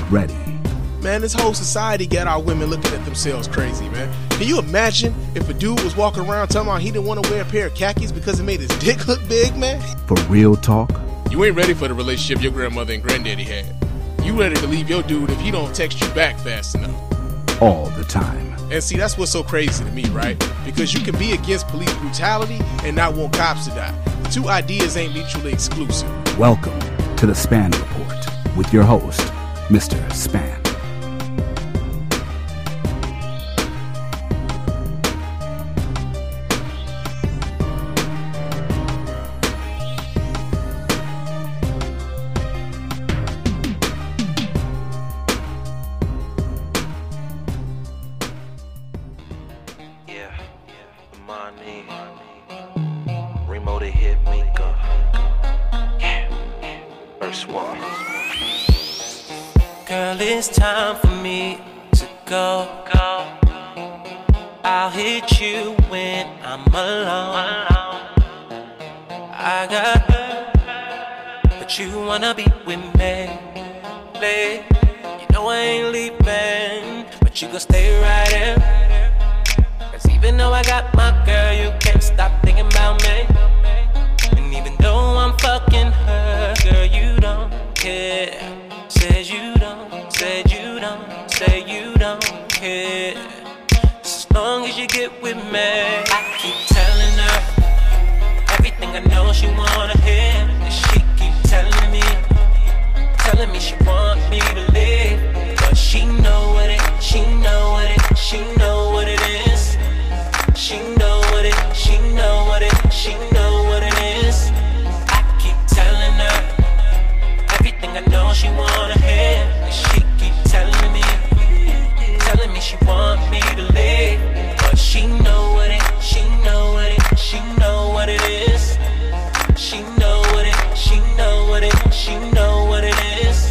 ready. Man, this whole society got our women looking at themselves crazy, man. Can you imagine if a dude was walking around telling me he didn't want to wear a pair of khakis because it made his dick look big, man? For real talk. You ain't ready for the relationship your grandmother and granddaddy had. You ready to leave your dude if he don't text you back fast enough. All the time. And see, that's what's so crazy to me, right? Because you can be against police brutality and not want cops to die. The two ideas ain't mutually exclusive. Welcome to the Spann Report with your host, Mr. Spann. It's time for me to go. I'll hit you when I'm alone. I got her, but you wanna be with me. You know I ain't leaving, but you gon' stay right here. Cause even though I got my girl, you can't stop thinking about me. And even though I'm fucking her, girl, you don't care. Said you don't, said you don't, say you don't care. Just as long as you get with me. I keep telling her everything I know she wanna hear. And she keep telling me she want me to live. But she know what it, she know what it, she know what it is. She know what it, she know what it, she know what it is. I keep telling her everything I know she wanna hear. And she keep telling me she want me to live. But she know what it, she know what it, she know what it is. She know what it, she know what it, she know what it is.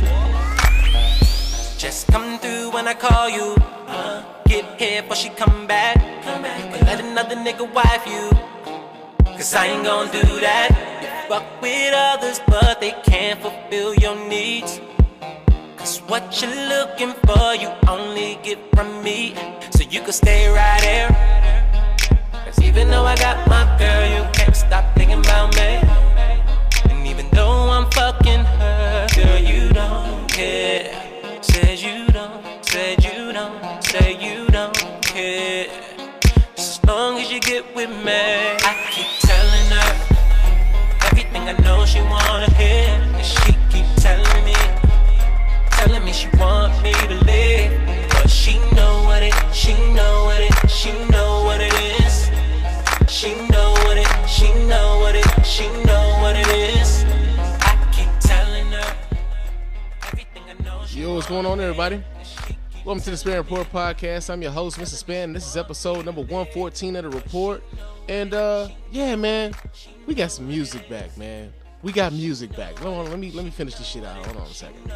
Just come through when I call you. Get here before she come back. But let another nigga wife you. Cause I ain't gon' do that. You fuck with others but they can't fulfill your needs. Cause what you're looking for you only get from me. So you can stay right here. Cause even though I got my girl, you can't stop thinking about me. And even though I'm fucking her, girl, you don't care. Said you don't, said you don't, say you don't care. Just as long as you get with me. I keep telling her everything I know she wanna hear. And she keep telling me she want me to live. But she know what it, she know what it, she know what it is. She know what it, she know what it, she know what it is. I keep telling her everything I know she. Yo, what's going on, everybody? Welcome to the Spann Report podcast. I'm your host, Mr. Spann. This is episode number 114 of the report. And yeah, man, we got some music back, man. We got music back. Hold on, let me finish this shit out. Hold on a second.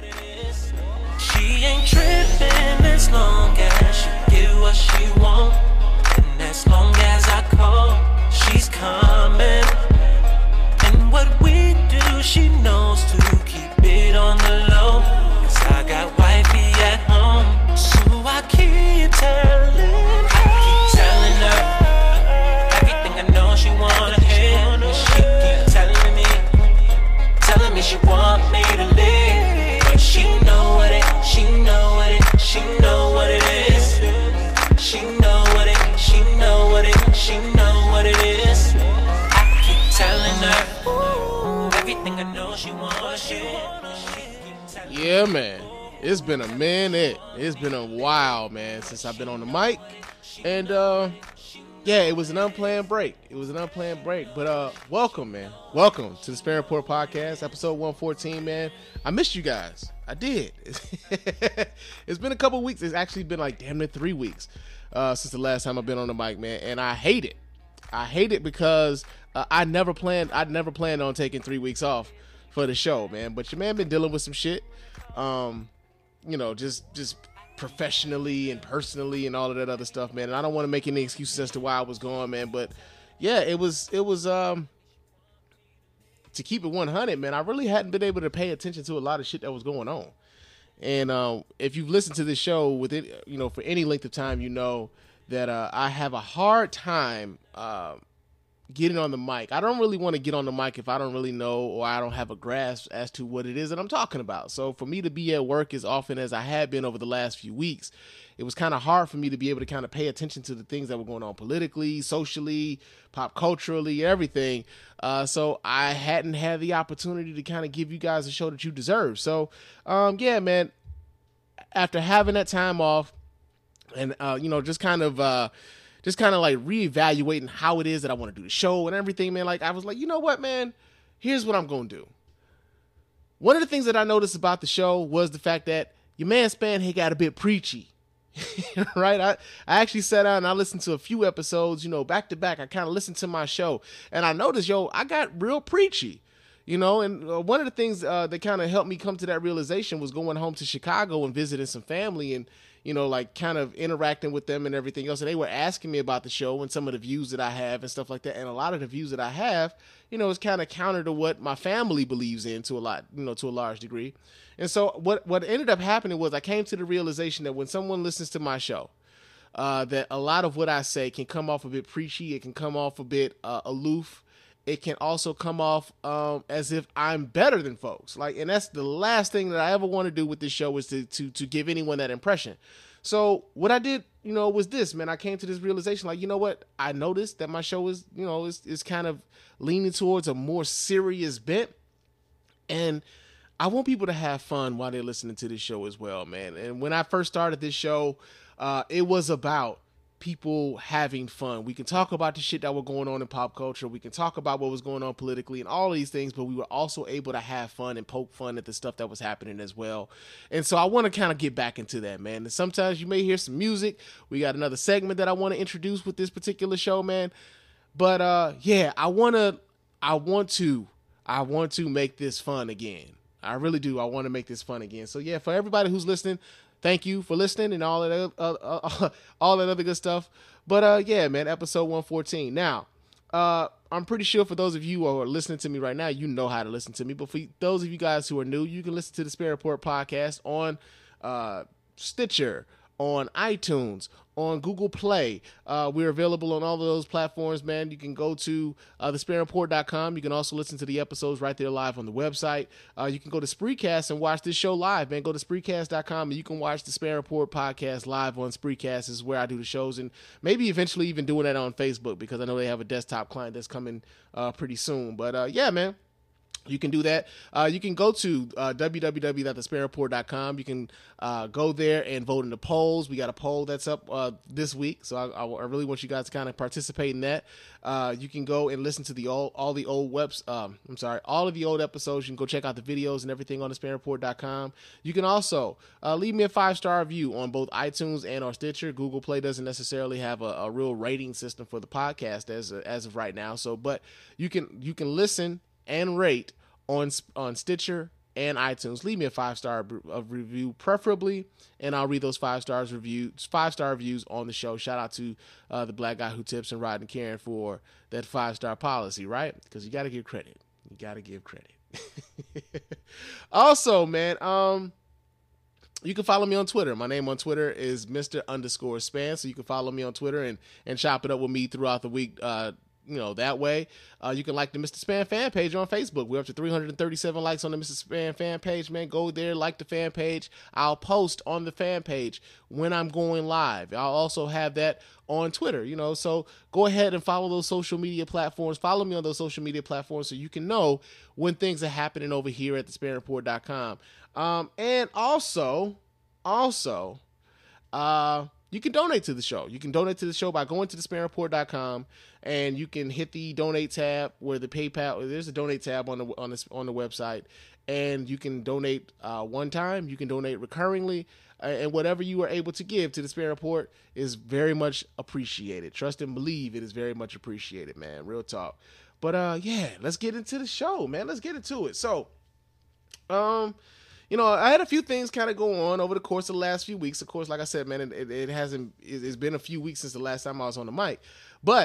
She ain't tripping as long as she get what she want. And as long as I call, she's coming. And what we do, she knows to keep it on the low. Cause I got wifey at home. So I keep telling her everything I know she wanna hear. And she keep telling me she want me to live. But she know what it, she know what it, she know what it is. She know what it, she know what it, she know what it is. I keep telling her everything I know she wants. Yeah, man. It's been a minute. It's been a while, man, since I've been on the mic. And yeah, it was an unplanned break. But welcome, man. Welcome to the Spann Report podcast, episode 114, man. I missed you guys. I did. It's been a couple weeks. It's actually been like damn near 3 weeks since the last time I've been on the mic, man. And I hate it. I hate it because I never planned on taking 3 weeks off for the show, man. But your man been dealing with some shit. You know, just professionally and personally and all of that other stuff, man. And I don't want to make any excuses as to why I was gone, man. But yeah, it was to keep it 100, man. I really hadn't been able to pay attention to a lot of shit that was going on. And if you've listened to this show with it, for any length of time, that I have a hard time getting on the mic. I don't really want to get on the mic if I don't really know or I don't have a grasp as to what it is that I'm talking about. So for me to be at work as often as I have been over the last few weeks, it was kind of hard for me to be able to kind of pay attention to the things that were going on politically, socially, pop culturally, everything. So I hadn't had the opportunity to kind of give you guys a show that you deserve. So, yeah, man, after having that time off and, just kind of like reevaluating how it is that I want to do the show and everything, man, like I was like, you know what, man, here's what I'm going to do. One of the things that I noticed about the show was the fact that your man Span had got a bit preachy. Right? I actually sat down and I listened to a few episodes, back to back. I kind of listened to my show and I noticed, I got real preachy, and one of the things that kind of helped me come to that realization was going home to Chicago and visiting some family and, like kind of interacting with them and everything else. And they were asking me about the show and some of the views that I have and stuff like that. And a lot of the views that I have, is kind of counter to what my family believes in to a large degree. And so what ended up happening was I came to the realization that when someone listens to my show, that a lot of what I say can come off a bit preachy. It can come off a bit aloof. It can also come off as if I'm better than folks. And that's the last thing that I ever want to do with this show is to give anyone that impression. So what I did, was this, man. I came to this realization, like, you know what? I noticed that my show is, is kind of leaning towards a more serious bent. And I want people to have fun while they're listening to this show as well, man. And when I first started this show, it was about people having fun. We can talk about the shit that were going on in pop culture. We can talk about what was going on politically and all of these things, but we were also able to have fun and poke fun at the stuff that was happening as well. And so I want to kind of get back into that, man. And sometimes you may hear some music. We got another segment that I want to introduce with this particular show, man. But yeah, I want to make this fun again. I really do. I want to make this fun again. So yeah, for everybody who's listening, thank you for listening and all that other good stuff. But yeah, man, episode 114. Now, I'm pretty sure for those of you who are listening to me right now, you know how to listen to me. But for those of you guys who are new, you can listen to the Spin Report podcast on Stitcher, on iTunes, on Google Play. We're available on all of those platforms, man. You can go to thespinreport.com. You can also listen to the episodes right there live on the website. You can go to Spreecast and watch this show live, man. Go to Spreecast.com and you can watch the Spin Report podcast live on Spreecast. This is where I do the shows, and maybe eventually even doing that on Facebook because I know they have a desktop client that's coming pretty soon. But yeah, man. You can do that. You can go to www.thespinreport.com. You can go there and vote in the polls. We got a poll that's up this week, so I really want you guys to kind of participate in that. You can go and listen to all of the old episodes. You can go check out the videos and everything on thespinreport.com. You can also leave me a 5-star review on both iTunes and or Stitcher. Google Play doesn't necessarily have a real rating system for the podcast as of right now. So, but you can listen and rate on Stitcher and iTunes. Leave me a 5-star review, preferably, and I'll read those 5-star reviews on the show. Shout out to the Black Guy Who Tips and Rod and Karen for that 5-star policy, right? Because you got to give credit. You got to give credit. Also, man, you can follow me on Twitter. My name on Twitter is Mr._Span, so you can follow me on Twitter and chop it up with me throughout the week. That way. You can like the Mr. Span fan page on Facebook. We're up to 337 likes on the Mr. Span fan page, man. Go there, like the fan page. I'll post on the fan page when I'm going live. I'll also have that on Twitter, so go ahead and follow those social media platforms. Follow me on those social media platforms so you can know when things are happening over here at thespinreport.com. And also, you can donate to the show. You can donate to the show by going to thespinreport.com and you can hit the donate tab where the PayPal. There's a donate tab on the website, and you can donate one time. You can donate recurringly, and whatever you are able to give to the Spin Report is very much appreciated. Trust and believe it is very much appreciated, man. Real talk. But yeah, let's get into the show, man. Let's get into it. So, I had a few things kind of go on over the course of the last few weeks. Of course, like I said, man, it's been a few weeks since the last time I was on the mic. But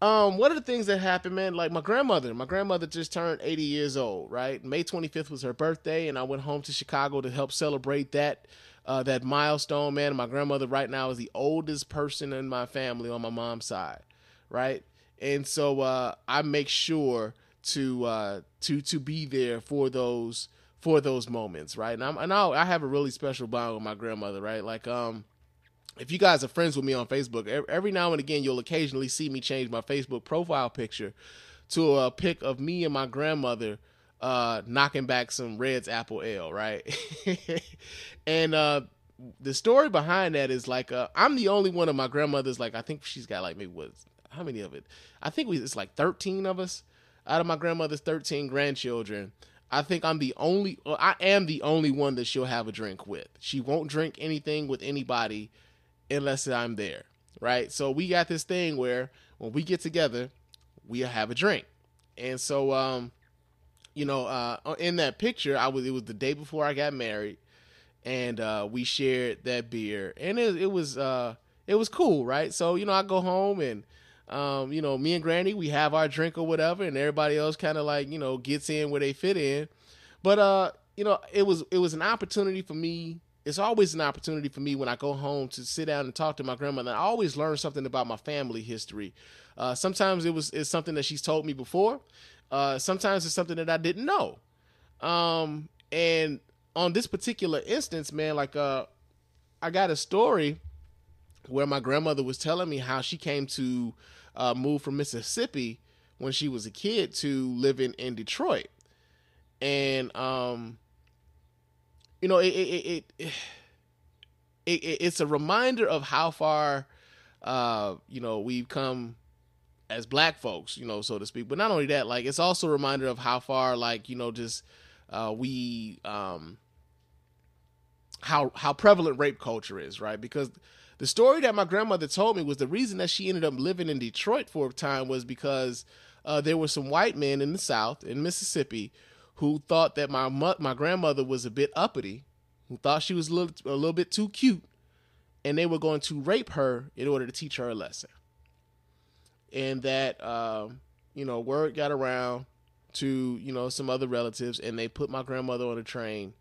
One of the things that happened, man, like my grandmother just turned 80 years old, right? May 25th was her birthday, and I went home to Chicago to help celebrate that milestone, man. My grandmother right now is the oldest person in my family on my mom's side, right? And so I make sure to be there for those moments, right? And I have a really special bond with my grandmother, right? Like if you guys are friends with me on Facebook, every now and again you'll occasionally see me change my Facebook profile picture to a pic of me and my grandmother knocking back some Red's Apple Ale, right? And the story behind that is like I'm the only one of my grandmother's, like I think she's got like maybe how many of it? I think it's like 13 of us out of my grandmother's 13 grandchildren. I think I am the only one that she'll have a drink with. She won't drink anything with anybody unless I'm there, right? So we got this thing where when we get together, we have a drink. And so, in that picture, it was the day before I got married, and we shared that beer, and it was cool, right? So, I go home and, me and Granny, we have our drink or whatever, and everybody else kind of like, gets in where they fit in. But, it was an opportunity for me. It's always an opportunity for me when I go home to sit down and talk to my grandmother. I always learn something about my family history. Sometimes it's something that she's told me before. Sometimes it's something that I didn't know. And on this particular instance, man, like I got a story where my grandmother was telling me how she came to move from Mississippi when she was a kid to living in Detroit. And it's a reminder of how far, we've come as black folks, so to speak. But not only that, like, it's also a reminder of how far, like, how prevalent rape culture is, right? Because the story that my grandmother told me was the reason that she ended up living in Detroit for a time was because there were some white men in the South, in Mississippi, who thought that my grandmother was a bit uppity, who thought she was a little bit too cute, and they were going to rape her in order to teach her a lesson. And that, word got around to, some other relatives, and they put my grandmother on a train,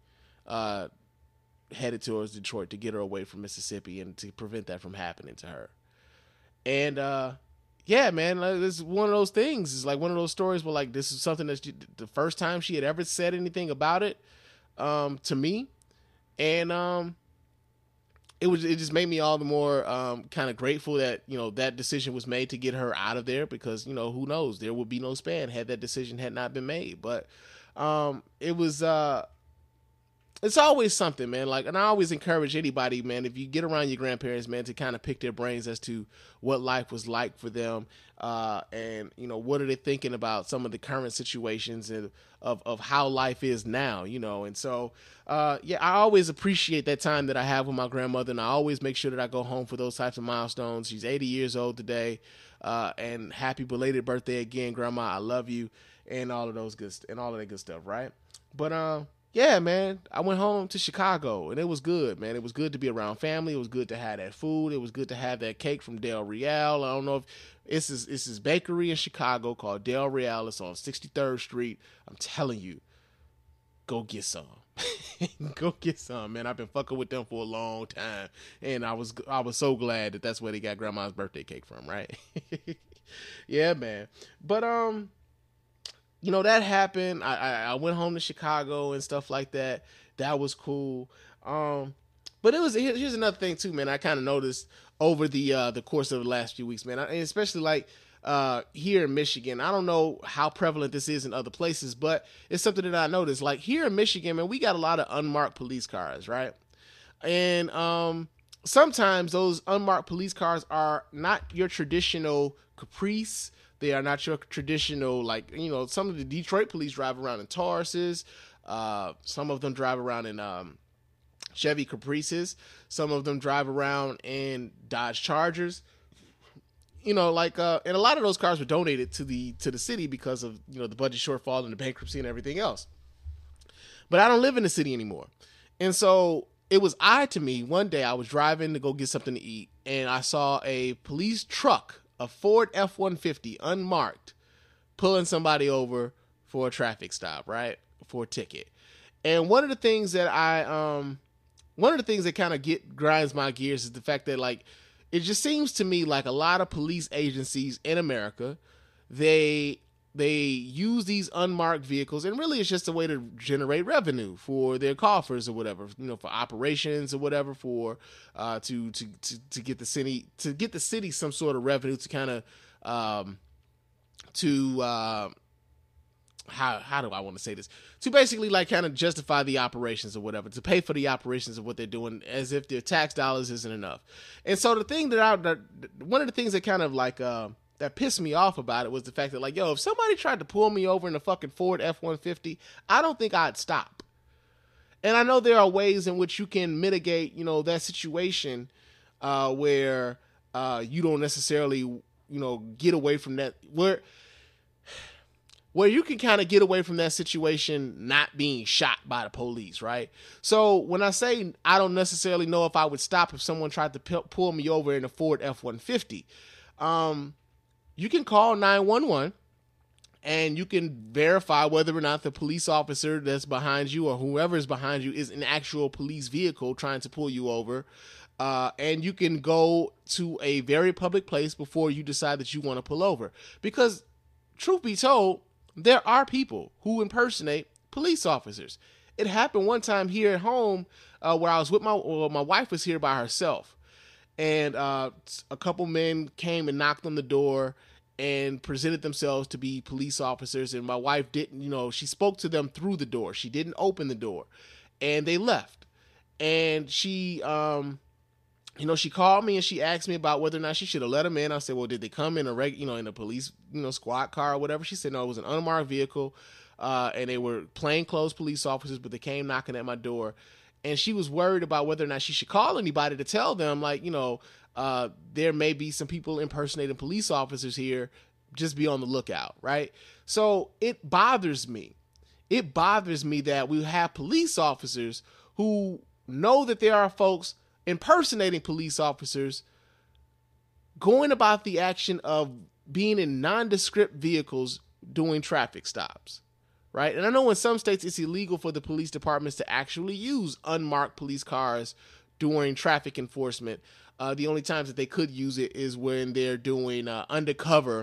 headed towards Detroit to get her away from Mississippi and to prevent that from happening to her. And, yeah, man, this is one of those things. It's like one of those stories where, like, this is something that the first time she had ever said anything about it to me. And it just made me all the more kind of grateful that, that decision was made to get her out of there because, who knows? There would be no span had that decision had not been made. But it was... it's always something, man. Like, and I always encourage anybody, man, if you get around your grandparents, man, to kind of pick their brains as to what life was like for them, and what are they thinking about some of the current situations and of how life is now, And so, I always appreciate that time that I have with my grandmother, and I always make sure that I go home for those types of milestones. She's 80 years old today, and happy belated birthday again, Grandma. I love you, and all of that good stuff, right? But yeah, man, I went home to Chicago, and it was good, man. It was good to be around family. It was good to have that food. It was good to have that cake from Del Real. I don't know if it's this bakery in Chicago called Del Real. It's on 63rd Street. I'm telling you, go get some. Go get some, man. I've been fucking with them for a long time, and I was so glad that that's where they got Grandma's birthday cake from, right? Yeah, man. But that happened. I went home to Chicago and stuff like that. That was cool. But here's another thing too, man. I kind of noticed over the course of the last few weeks, man, especially like here in Michigan. I don't know how prevalent this is in other places, but it's something that I noticed. Like here in Michigan, man, we got a lot of unmarked police cars, right? And sometimes those unmarked police cars are not your traditional Caprice. They are not your traditional, like, some of the Detroit police drive around in Tauruses. Some of them drive around in Chevy Caprices. Some of them drive around in Dodge Chargers. And a lot of those cars were donated to the city because of, the budget shortfall and the bankruptcy and everything else. But I don't live in the city anymore. And so it was odd to me. One day I was driving to go get something to eat, and I saw a police truck, a Ford F-150 unmarked, pulling somebody over for a traffic stop, right? For a ticket. And one of the things that kind of grinds my gears is the fact that, like, it just seems to me like a lot of police agencies in America, they use these unmarked vehicles, and really it's just a way to generate revenue for their coffers or whatever, for operations or whatever, for to get the city some sort of revenue to kind of how do I want to say this? To basically like kind of justify the operations or whatever, to pay for the operations of what they're doing, as if their tax dollars isn't enough. And so the thing one of the things that kind of like that pissed me off about it was the fact that, like, yo, if somebody tried to pull me over in a fucking Ford F-150, I don't think I'd stop. And I know there are ways in which you can mitigate, that situation where you don't necessarily, get away from that, where you can kind of get away from that situation not being shot by the police, right? So when I say I don't necessarily know if I would stop if someone tried to pull me over in a Ford F-150, you can call 911 and you can verify whether or not the police officer that's behind you or whoever is behind you is an actual police vehicle trying to pull you over. And you can go to a very public place before you decide that you want to pull over. Because, truth be told, there are people who impersonate police officers. It happened one time here at home where I was with my wife was here by herself. And a couple men came and knocked on the door and presented themselves to be police officers. And my wife didn't, she spoke to them through the door. She didn't open the door. And they left. And she, she called me and she asked me about whether or not she should have let them in. I said, well, did they come in in a police, squad car or whatever? She said, no, it was an unmarked vehicle. And they were plainclothes police officers, but they came knocking at my door. And she was worried about whether or not she should call anybody to tell them, like, there may be some people impersonating police officers here. Just be on the lookout, right? So it bothers me. It bothers me that we have police officers who know that there are folks impersonating police officers going about the action of being in nondescript vehicles doing traffic stops. Right. And I know in some states it's illegal for the police departments to actually use unmarked police cars during traffic enforcement. The only times that they could use it is when they're doing undercover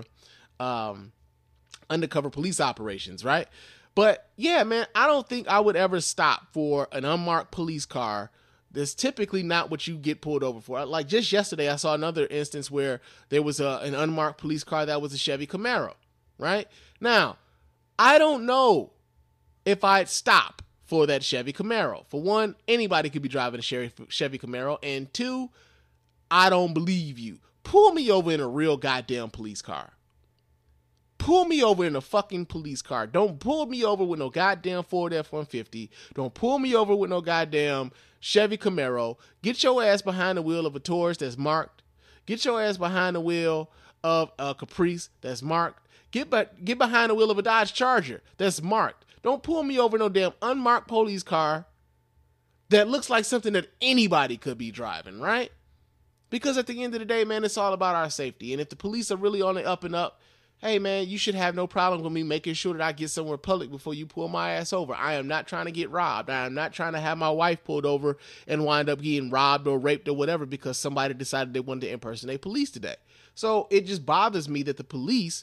police operations. Right. But yeah, man, I don't think I would ever stop for an unmarked police car. That's typically not what you get pulled over for. Like just yesterday, I saw another instance where there was an unmarked police car that was a Chevy Camaro. Right now, I don't know if I'd stop for that Chevy Camaro. For one, anybody could be driving a Chevy Camaro. And two, I don't believe you. Pull me over in a real goddamn police car. Pull me over in a fucking police car. Don't pull me over with no goddamn Ford F-150. Don't pull me over with no goddamn Chevy Camaro. Get your ass behind the wheel of a Taurus that's marked. Get your ass behind the wheel of a Caprice that's marked. Get behind the wheel of a Dodge Charger that's marked. Don't pull me over no damn unmarked police car that looks like something that anybody could be driving, right? Because at the end of the day, man, it's all about our safety. And if the police are really on the up and up, hey, man, you should have no problem with me making sure that I get somewhere public before you pull my ass over. I am not trying to get robbed. I am not trying to have my wife pulled over and wind up getting robbed or raped or whatever because somebody decided they wanted to impersonate police today. So it just bothers me that the police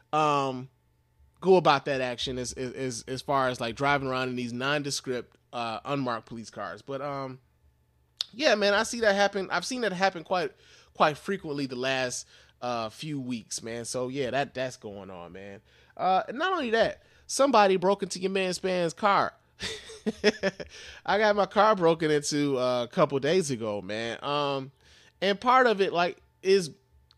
go about that action as far as like driving around in these nondescript unmarked police cars. But yeah, man, I see that happen. I've seen that happen quite frequently the last few weeks, man. So yeah, that's going on, man. And not only that, somebody broke into your man Span's car. I got my car broken into a couple days ago, man. And part of it is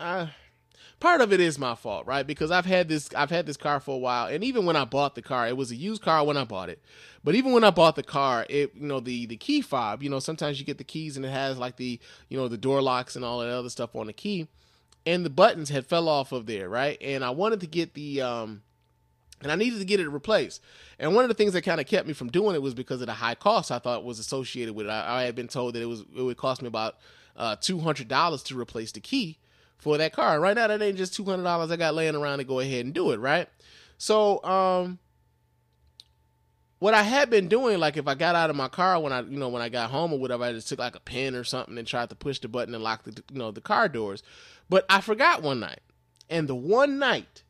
my fault, right? Because I've had this car for a while, and even when I bought the car, it was a used car when I bought it. But even when I bought the car, the key fob, sometimes you get the keys and it has like the door locks and all that other stuff on the key, and the buttons had fell off of there, right? And I wanted to get and I needed to get it replaced. And one of the things that kind of kept me from doing it was because of the high cost I thought was associated with it. I had been told that it would cost me about $200 to replace the key for that car. Right now, that ain't just $200 I got laying around to go ahead and do it, right? So, what I had been doing, like if I got out of my car when I got home or whatever, I just took like a pen or something and tried to push the button and lock the car doors. But I forgot one night. And the one night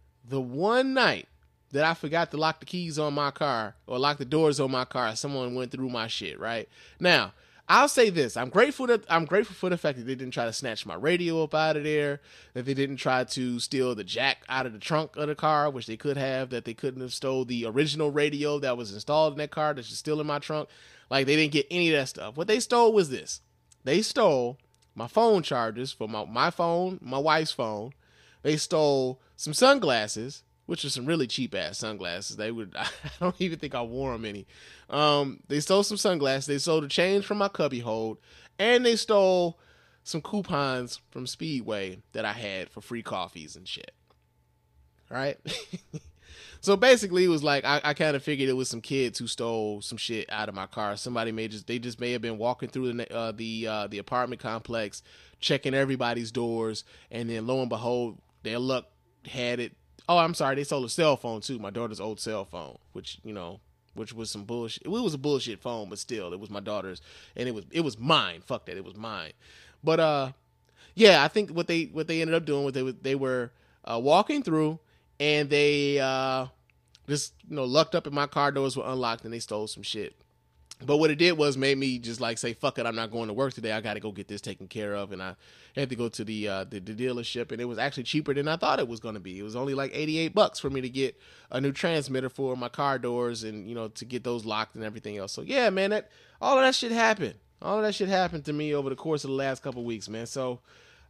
that I forgot to lock the keys on my car or lock the doors on my car, someone went through my shit, right? Now, I'll say this. I'm grateful for the fact that they didn't try to snatch my radio up out of there, that they didn't try to steal the jack out of the trunk of the car, which they could have, that they couldn't have stole the original radio that was installed in that car that's still in my trunk. Like, they didn't get any of that stuff. What they stole was this. They stole my phone chargers for my phone, my wife's phone. They stole some sunglasses, which are some really cheap ass sunglasses. I don't even think I wore them any. They stole some sunglasses. They stole the change from my cubby hold, and they stole some coupons from Speedway that I had for free coffees and shit. All right. So basically, it was like I kind of figured it was some kids who stole some shit out of my car. Somebody may have been walking through the apartment complex, checking everybody's doors, and then lo and behold, their luck had it. Oh, I'm sorry. They stole a cell phone too. My daughter's old cell phone, which was some bullshit. It was a bullshit phone, but still, it was my daughter's, and it was mine. Fuck that, it was mine. But yeah, I think what they ended up doing was they were walking through, and they just lucked up, and my car doors were unlocked, and they stole some shit. But what it did was made me just like say, fuck it, I'm not going to work today. I got to go get this taken care of. And I had to go to the dealership, and it was actually cheaper than I thought it was going to be. It was only like $88 for me to get a new transmitter for my car doors and, to get those locked and everything else. So yeah, man, all of that shit happened. All of that shit happened to me over the course of the last couple of weeks, man. So,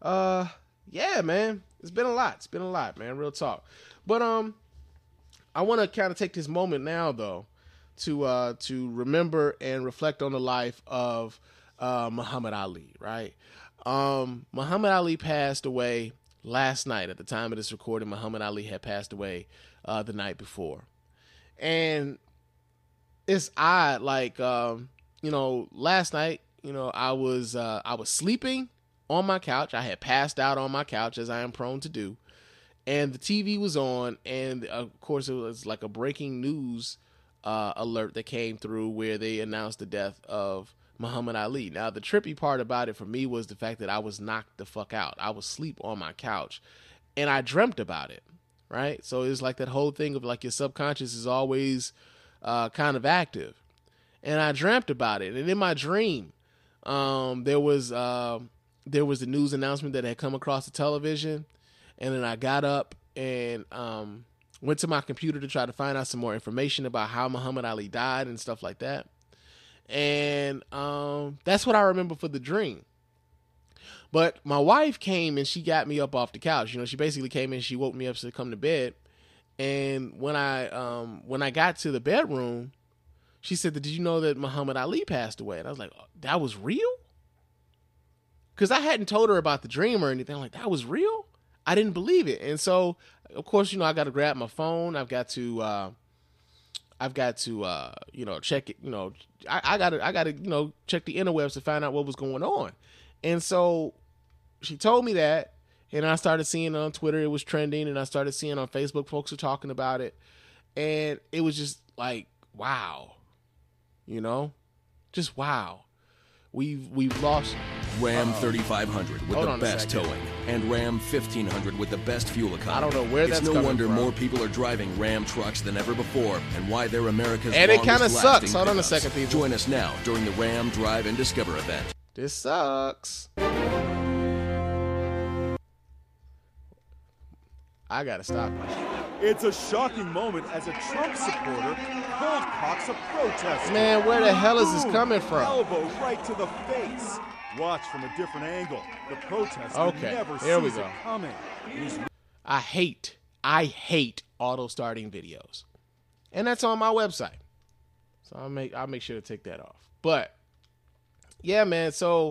yeah, man, it's been a lot. It's been a lot, man. Real talk. But, I want to kind of take this moment now though, to remember and reflect on the life of Muhammad Ali, right? Muhammad Ali passed away last night. At the time of this recording, Muhammad Ali had passed away the night before. And it's odd, like, last night, I was sleeping on my couch. I had passed out on my couch, as I am prone to do. And the TV was on, and of course it was like a breaking news alert that came through where they announced the death of Muhammad Ali. Now, the trippy part about it for me was the fact that I was knocked the fuck out. I was asleep on my couch, and I dreamt about it, right? So it's like that whole thing of like your subconscious is always kind of active. And I dreamt about it, and in my dream, there was the news announcement that had come across the television, and then I got up and went to my computer to try to find out some more information about how Muhammad Ali died and stuff like that. And that's what I remember for the dream. But my wife came and she got me up off the couch. She basically came in, she woke me up to come to bed. And when I got to the bedroom, she said, "Did you know that Muhammad Ali passed away?" And I was like, "That was real?" Because I hadn't told her about the dream or anything. I'm like, that was real? I didn't believe it. And so, of course, I got to grab my phone. I've got to check it. I got to check the interwebs to find out what was going on. And so she told me that, and I started seeing it on Twitter. It was trending, and I started seeing on Facebook folks were talking about it, and it was just like, wow, just wow. We've lost Ram 3500 with the best towing, and Ram 1500 with the best fuel economy. I don't know where that's coming from. It's no wonder more people are driving Ram trucks than ever before, and why they're America's and longest lasting. And it kind of sucks. Hold on a second, people. Join us now during the Ram Drive and Discover event. This sucks. I gotta stop. It's a shocking moment as a Trump supporter cold cocks a protester. Man, where the hell is this coming from? Elbow right to the face. Watch from a different angle. The protester never sees it coming. I hate auto starting videos, and that's on my website. So I'll make sure to take that off. But yeah, man. So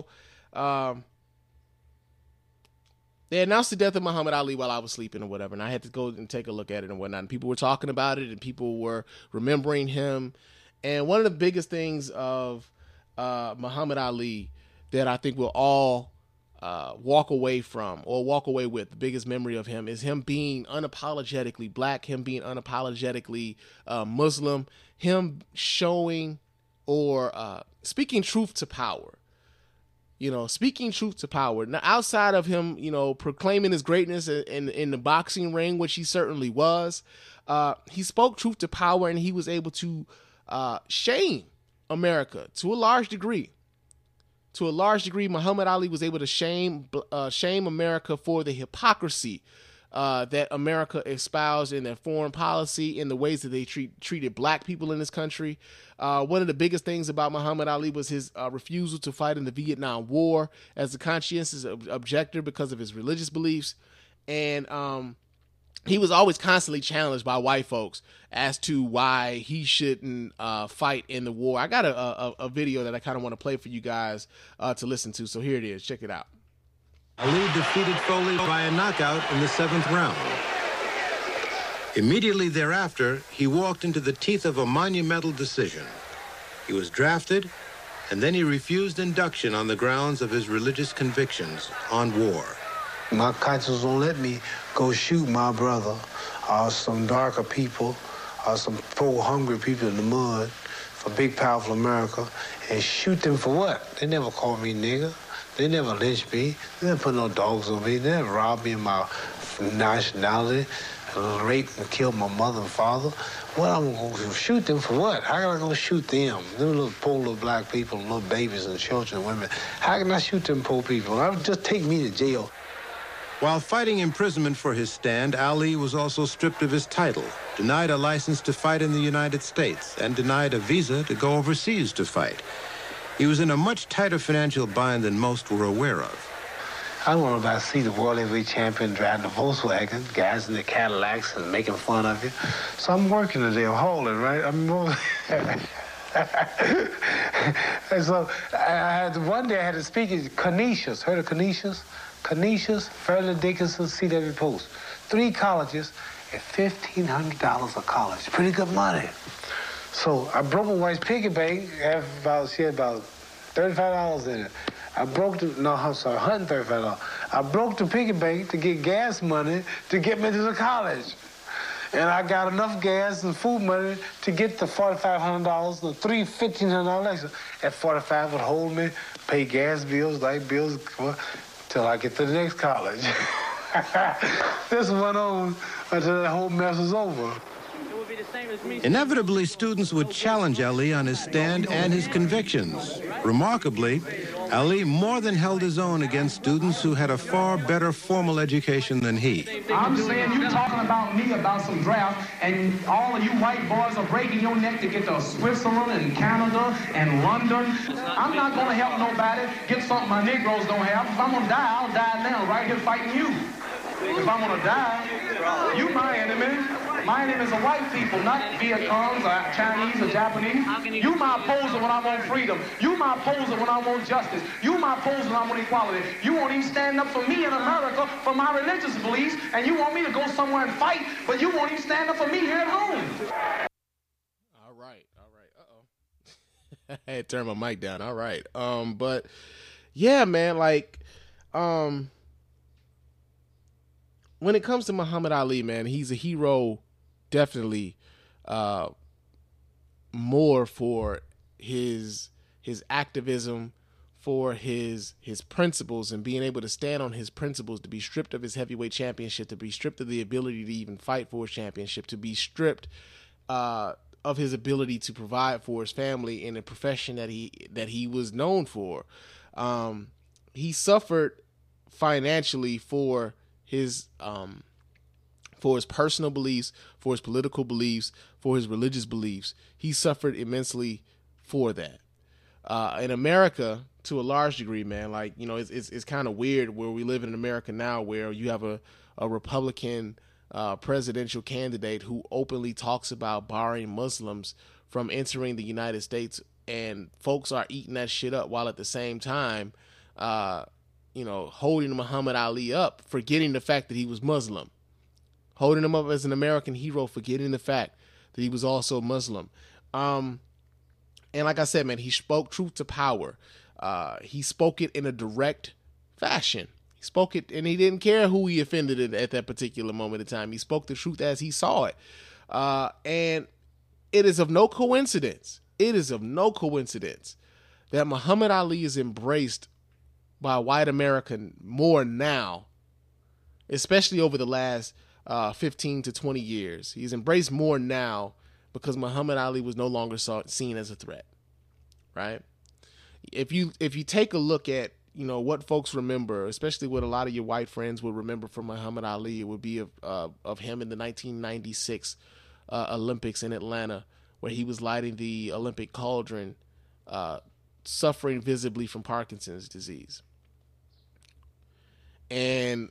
they announced the death of Muhammad Ali while I was sleeping or whatever, and I had to go and take a look at it and whatnot. And people were talking about it, and people were remembering him. And one of the biggest things of Muhammad Ali that I think we'll all walk away from or walk away with. The biggest memory of him is him being unapologetically black, him being unapologetically Muslim, him showing or speaking truth to power. You know, speaking truth to power. Now, outside of him, you know, proclaiming his greatness in the boxing ring, which he certainly was, he spoke truth to power, and he was able to shame America to a large degree. To a large degree, Muhammad Ali was able to shame America for the hypocrisy that America espoused in their foreign policy, in the ways that they treated black people in this country. One of the biggest things about Muhammad Ali was his refusal to fight in the Vietnam War as a conscientious objector because of his religious beliefs. And he was always constantly challenged by white folks as to why he shouldn't fight in the war. I got a video that I kind of want to play for you guys to listen to. So here it is. Check it out. Ali defeated Foley by a knockout in the 7th round. Immediately thereafter, he walked into the teeth of a monumental decision. He was drafted, and then he refused induction on the grounds of his religious convictions on war. My conscience won't let me go shoot my brother or some darker people or some poor, hungry people in the mud for big, powerful America and shoot them for what? They never called me nigger. They never lynched me. They never put no dogs on me. They never robbed me of my nationality, raped and killed my mother and father. What, I'm going to shoot them for what? How can I go shoot them? Them little poor little black people, little babies and children and women. How can I shoot them poor people? That would just take me to jail. While fighting imprisonment for his stand, Ali was also stripped of his title, denied a license to fight in the United States, and denied a visa to go overseas to fight. He was in a much tighter financial bind than most were aware of. I don't want to see the world heavyweight champion driving the Volkswagen, guys in the Cadillacs and making fun of you. So I'm working today, I'm hauling, right? And so one day I had to speak at Canisius. Heard of Canisius? Canisius, Fairleigh Dickinson, C.W. Post. 3 colleges at $1,500 a college. Pretty good money. So I broke my wife's piggy bank. She had about $35 in it. $135. I broke the piggy bank to get gas money to get me to the college. And I got enough gas and food money to get the $4,500, the $1,500 lecture. At $45 would hold me, pay gas bills, light bills, till I get to the next college. This went on until that whole mess was over. Inevitably, students would challenge Ali on his stand and his convictions. Remarkably, Ali more than held his own against students who had a far better formal education than he. I'm saying you talking about me about some draft, and all of you white boys are breaking your neck to get to Switzerland and Canada and London. I'm not going to help nobody get something my Negroes don't have. If I'm going to die, I'll die now, right here fighting you. If I'm going to die, you my enemy. My enemy is the white people, not Viet Congs or Chinese or Japanese. You my opposer when I want freedom. You my opposer when I want justice. You my opposer when I want equality. You won't even stand up for me in America for my religious beliefs, and you want me to go somewhere and fight, but you won't even stand up for me here at home. All right. Uh-oh. I had to turn my mic down. All right. But yeah, man, like, when it comes to Muhammad Ali, man, he's a hero, definitely, more for his activism, for his principles, and being able to stand on his principles, to be stripped of his heavyweight championship, to be stripped of the ability to even fight for his championship, to be stripped of his ability to provide for his family in a profession that he was known for. He suffered financially for his personal beliefs, for his political beliefs, for his religious beliefs. He suffered immensely for that. In America, to a large degree, man, like, you know, it's kind of weird where we live in America now, where you have a Republican presidential candidate who openly talks about barring Muslims from entering the United States, and folks are eating that shit up, while at the same time, you know, holding Muhammad Ali up, forgetting the fact that he was Muslim, holding him up as an American hero, forgetting the fact that he was also Muslim. And like I said, man, he spoke truth to power. He spoke it in a direct fashion. He spoke it, and he didn't care who he offended at that particular moment in time. He spoke the truth as he saw it. And it is of no coincidence. It is of no coincidence that Muhammad Ali is embraced by white America more now, especially over the last 15 to 20 years. He's embraced more now because Muhammad Ali was no longer seen as a threat, right? If you take a look at, you know, what folks remember, especially what a lot of your white friends would remember from Muhammad Ali, it would be of him in the 1996 Olympics in Atlanta, where he was lighting the Olympic cauldron, suffering visibly from Parkinson's disease. And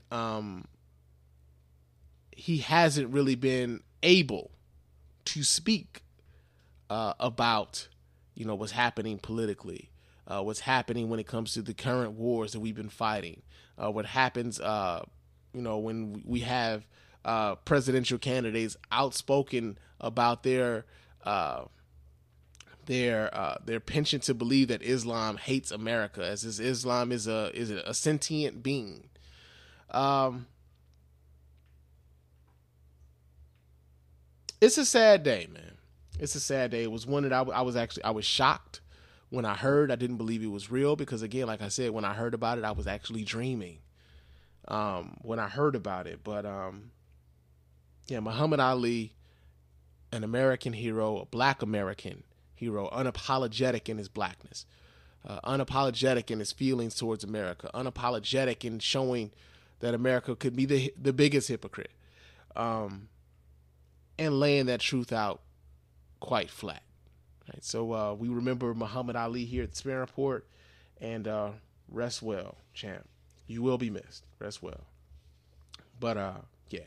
he hasn't really been able to speak about, you know, what's happening politically, what's happening when it comes to the current wars that we've been fighting, what happens, you know, when we have presidential candidates outspoken about their penchant to believe that Islam hates America, as if Islam is a sentient being. It's a sad day, man. It's a sad day. It was one that I was shocked when I heard. I didn't believe it was real because, again, like I said, when I heard about it, I was actually dreaming when I heard about it. But yeah, Muhammad Ali, an American hero, a black American hero, unapologetic in his blackness, unapologetic in his feelings towards America, unapologetic in showing that America could be the biggest hypocrite, and laying that truth out quite flat. Right? So we remember Muhammad Ali here at the Spin Report, and rest well, champ. You will be missed. Rest well. But yeah.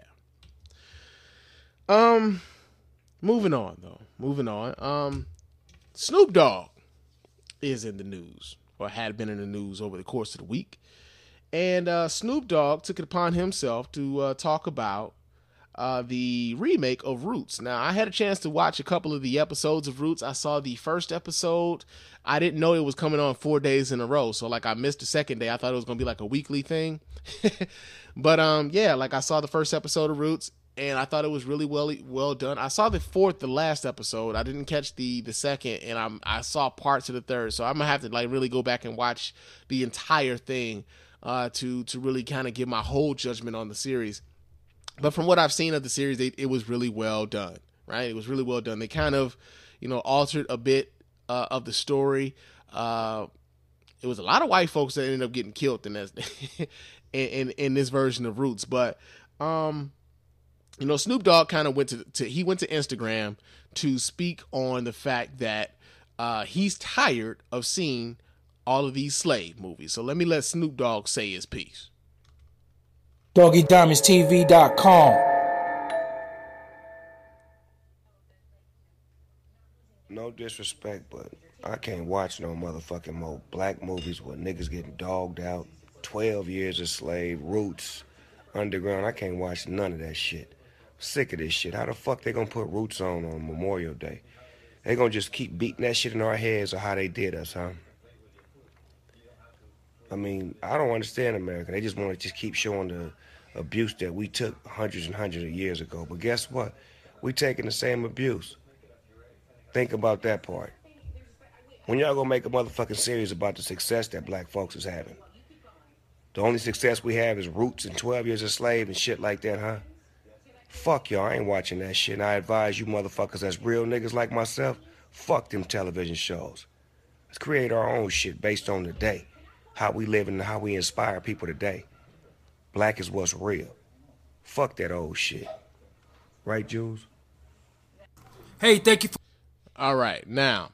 Moving on though. Moving on. Snoop Dogg is in the news, or had been in the news over the course of the week. And Snoop Dogg took it upon himself to talk about the remake of Roots. Now, I had a chance to watch a couple of the episodes of Roots. I saw the first episode. I didn't know it was coming on 4 days in a row. So, like, I missed the second day. I thought it was going to be like a weekly thing. But, yeah, like, I saw the first episode of Roots, and I thought it was really well done. I saw the last episode. I didn't catch the second, and I saw parts of the third. So I'm going to have to, like, really go back and watch the entire thing to really kind of give my whole judgment on the series. But from what I've seen of the series, it was really well done, right? It was really well done. They kind of, you know, altered a bit of the story. It was a lot of white folks that ended up getting killed in this, in this version of Roots. But, you know, Snoop Dogg kind of went to Instagram to speak on the fact that he's tired of seeing all of these slave movies. So let me let Snoop Dogg say his piece. DoggyDiamondsTV.com. No disrespect, but I can't watch no motherfucking more black movies where niggas getting dogged out, 12 years a slave, Roots, Underground. I can't watch none of that shit. I'm sick of this shit. How the fuck they gonna put Roots on Memorial Day? They gonna just keep beating that shit in our heads or how they did us, huh? I mean, I don't understand America. They just want to just keep showing the abuse that we took hundreds and hundreds of years ago. But guess what? We taking the same abuse. Think about that part. When y'all gonna make a motherfucking series about the success that black folks is having? The only success we have is Roots and 12 Years a Slave and shit like that, huh? Fuck y'all, I ain't watching that shit. And I advise you motherfuckers that's real niggas like myself, fuck them television shows. Let's create our own shit based on the day. How we live and how we inspire people today. Black is what's real. Fuck that old shit. Right, Jules? Hey, thank you for... All right, now,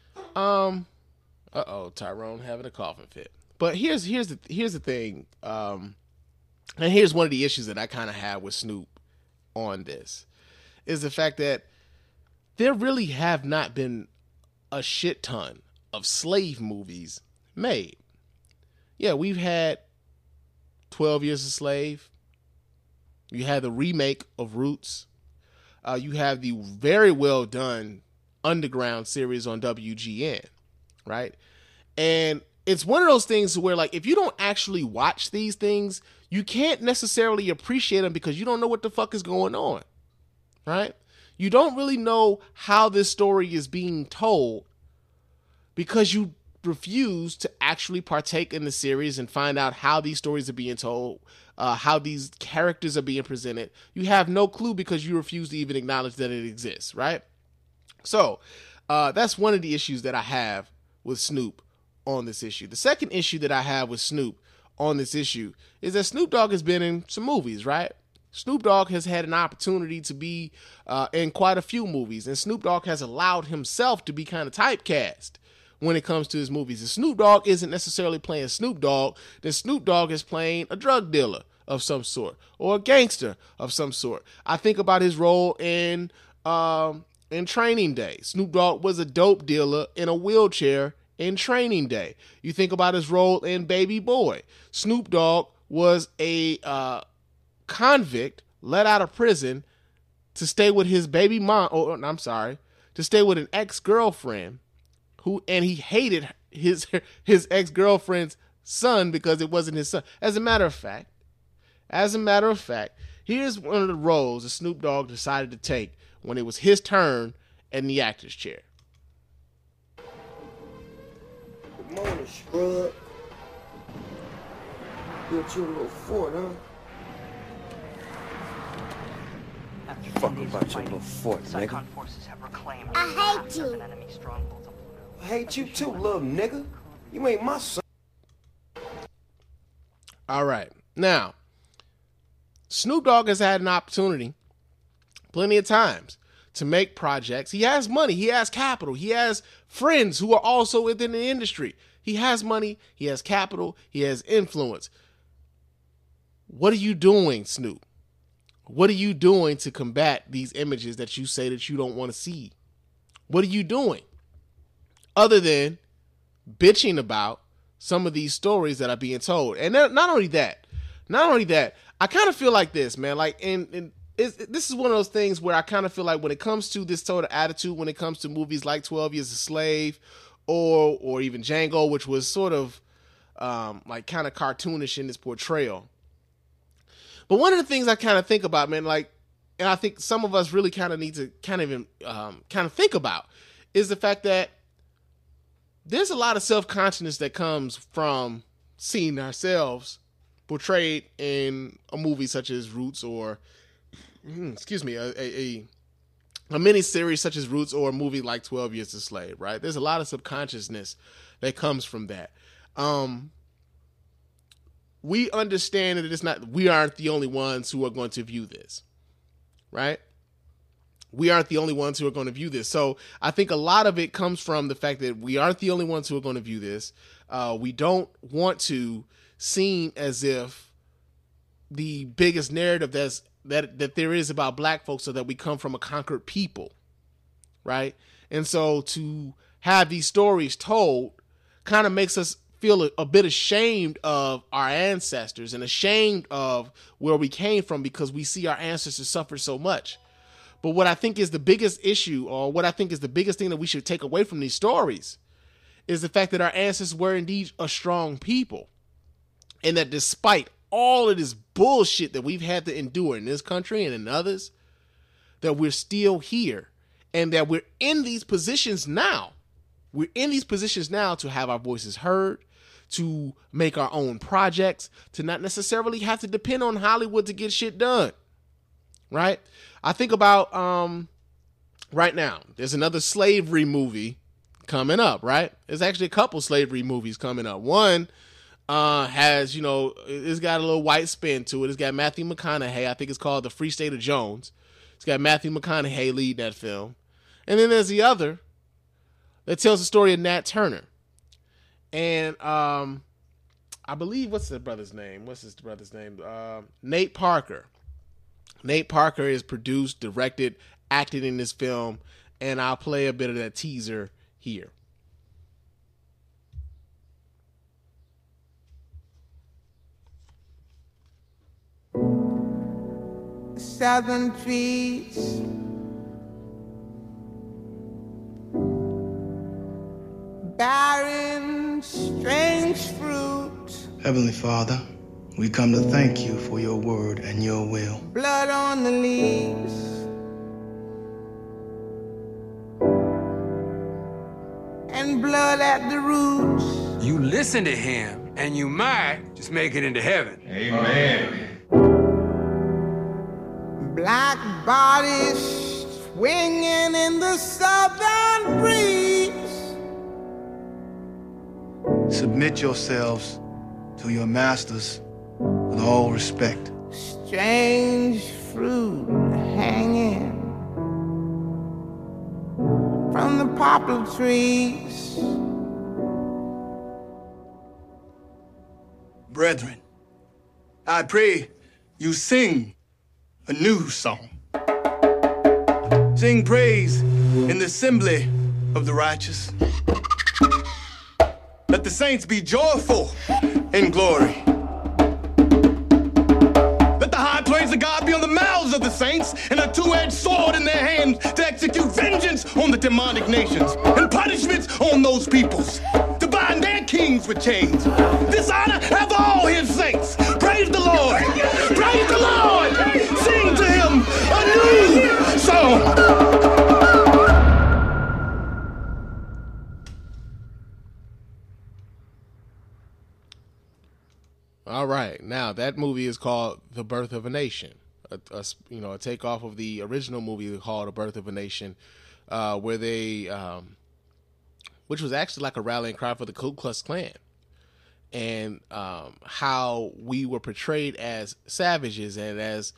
Tyrone having a coughing fit. But here's the thing, and here's one of the issues that I kind of had with Snoop on this, is the fact that there really have not been a shit ton of slave movies made. Yeah, we've had 12 Years a Slave. You had the remake of Roots. You have the very well done Underground series on WGN, right? And it's one of those things where, like, if you don't actually watch these things, you can't necessarily appreciate them because you don't know what the fuck is going on, right? You don't really know how this story is being told because you refuse to actually partake in the series and find out how these stories are being told, how these characters are being presented. You have no clue because you refuse to even acknowledge that it exists, right? So that's one of the issues that I have with Snoop on this issue. The second issue that I have with Snoop on this issue is that Snoop Dogg has been in some movies, right? Snoop Dogg has had an opportunity to be in quite a few movies, and Snoop Dogg has allowed himself to be kind of typecast when it comes to his movies. If Snoop Dogg isn't necessarily playing Snoop Dogg, then Snoop Dogg is playing a drug dealer of some sort or a gangster of some sort. I think about his role in Training Day. Snoop Dogg was a dope dealer in a wheelchair in Training Day. You think about his role in Baby Boy. Snoop Dogg was a convict let out of prison to stay with his baby mom, to stay with an ex-girlfriend and he hated his ex-girlfriend's son because it wasn't his son. As a matter of fact, here's one of the roles that Snoop Dogg decided to take when it was his turn in the actor's chair. Good morning, scrub. Built you a little fort, huh? Fuck about your little fort, nigga. I hate you. I hate you too, little nigga. You ain't my son. All right. Now, Snoop Dogg has had an opportunity plenty of times to make projects. He has money. He has capital. He has friends who are also within the industry. He has money. He has capital. He has influence. What are you doing, Snoop? What are you doing to combat these images that you say that you don't want to see? What are you doing other than bitching about some of these stories that are being told? And not only that, I kind of feel like this, man. Like, this is one of those things where I kind of feel like when it comes to this sort of attitude, when it comes to movies like 12 Years a Slave or even Django, which was sort of like kind of cartoonish in its portrayal. But one of the things I kind of think about, man, like, and I think some of us really kind of need to kind of think about is the fact that there's a lot of self-consciousness that comes from seeing ourselves portrayed in a movie such as Roots or, a mini-series such as Roots or a movie like 12 Years a Slave, right? There's a lot of subconsciousness that comes from that. We understand that we aren't the only ones who are going to view this, right? We aren't the only ones who are going to view this. So I think a lot of it comes from the fact that we aren't the only ones who are going to view this. We don't want to seem as if the biggest narrative that there is about black folks so that we come from a conquered people, right? And so to have these stories told kind of makes us feel a bit ashamed of our ancestors and ashamed of where we came from because we see our ancestors suffer so much. But what I think is the biggest issue, or what I think is the biggest thing that we should take away from these stories, is the fact that our ancestors were indeed a strong people. And that despite all of this bullshit that we've had to endure in this country and in others, that we're still here and that we're in these positions now. We're in these positions now to have our voices heard, to make our own projects, to not necessarily have to depend on Hollywood to get shit done, right? I think about, right now, there's another slavery movie coming up, right? There's actually a couple slavery movies coming up. One has, it's got a little white spin to it. It's got Matthew McConaughey. I think it's called The Free State of Jones. It's got Matthew McConaughey leading that film. And then there's the other that tells the story of Nat Turner. And I believe, what's his brother's name? Nate Parker. Nate Parker is produced, directed, acted in this film, and I'll play a bit of that teaser here. Southern trees, barren, strange Heavenly Father, we come to thank you for your word and your will. Blood on the leaves. And blood at the roots. You listen to him, and you might just make it into heaven. Amen. Black bodies swinging in the southern breeze. Submit yourselves to your masters with all respect. Strange fruit hanging from the poplar trees. Brethren, I pray you sing a new song. Sing praise in the assembly of the righteous. Let the saints be joyful in glory. Let the high praise of God be on the mouths of the saints and a two-edged sword in their hands to execute vengeance on the demonic nations and punishments on those peoples, to bind their kings with chains. This honor have all his saints. Praise the Lord. Praise the Lord. Sing to him a new song. All right, now that movie is called The Birth of a Nation, a takeoff of the original movie called The Birth of a Nation, where they, which was actually like a rallying cry for the Ku Klux Klan, and how we were portrayed as savages and as,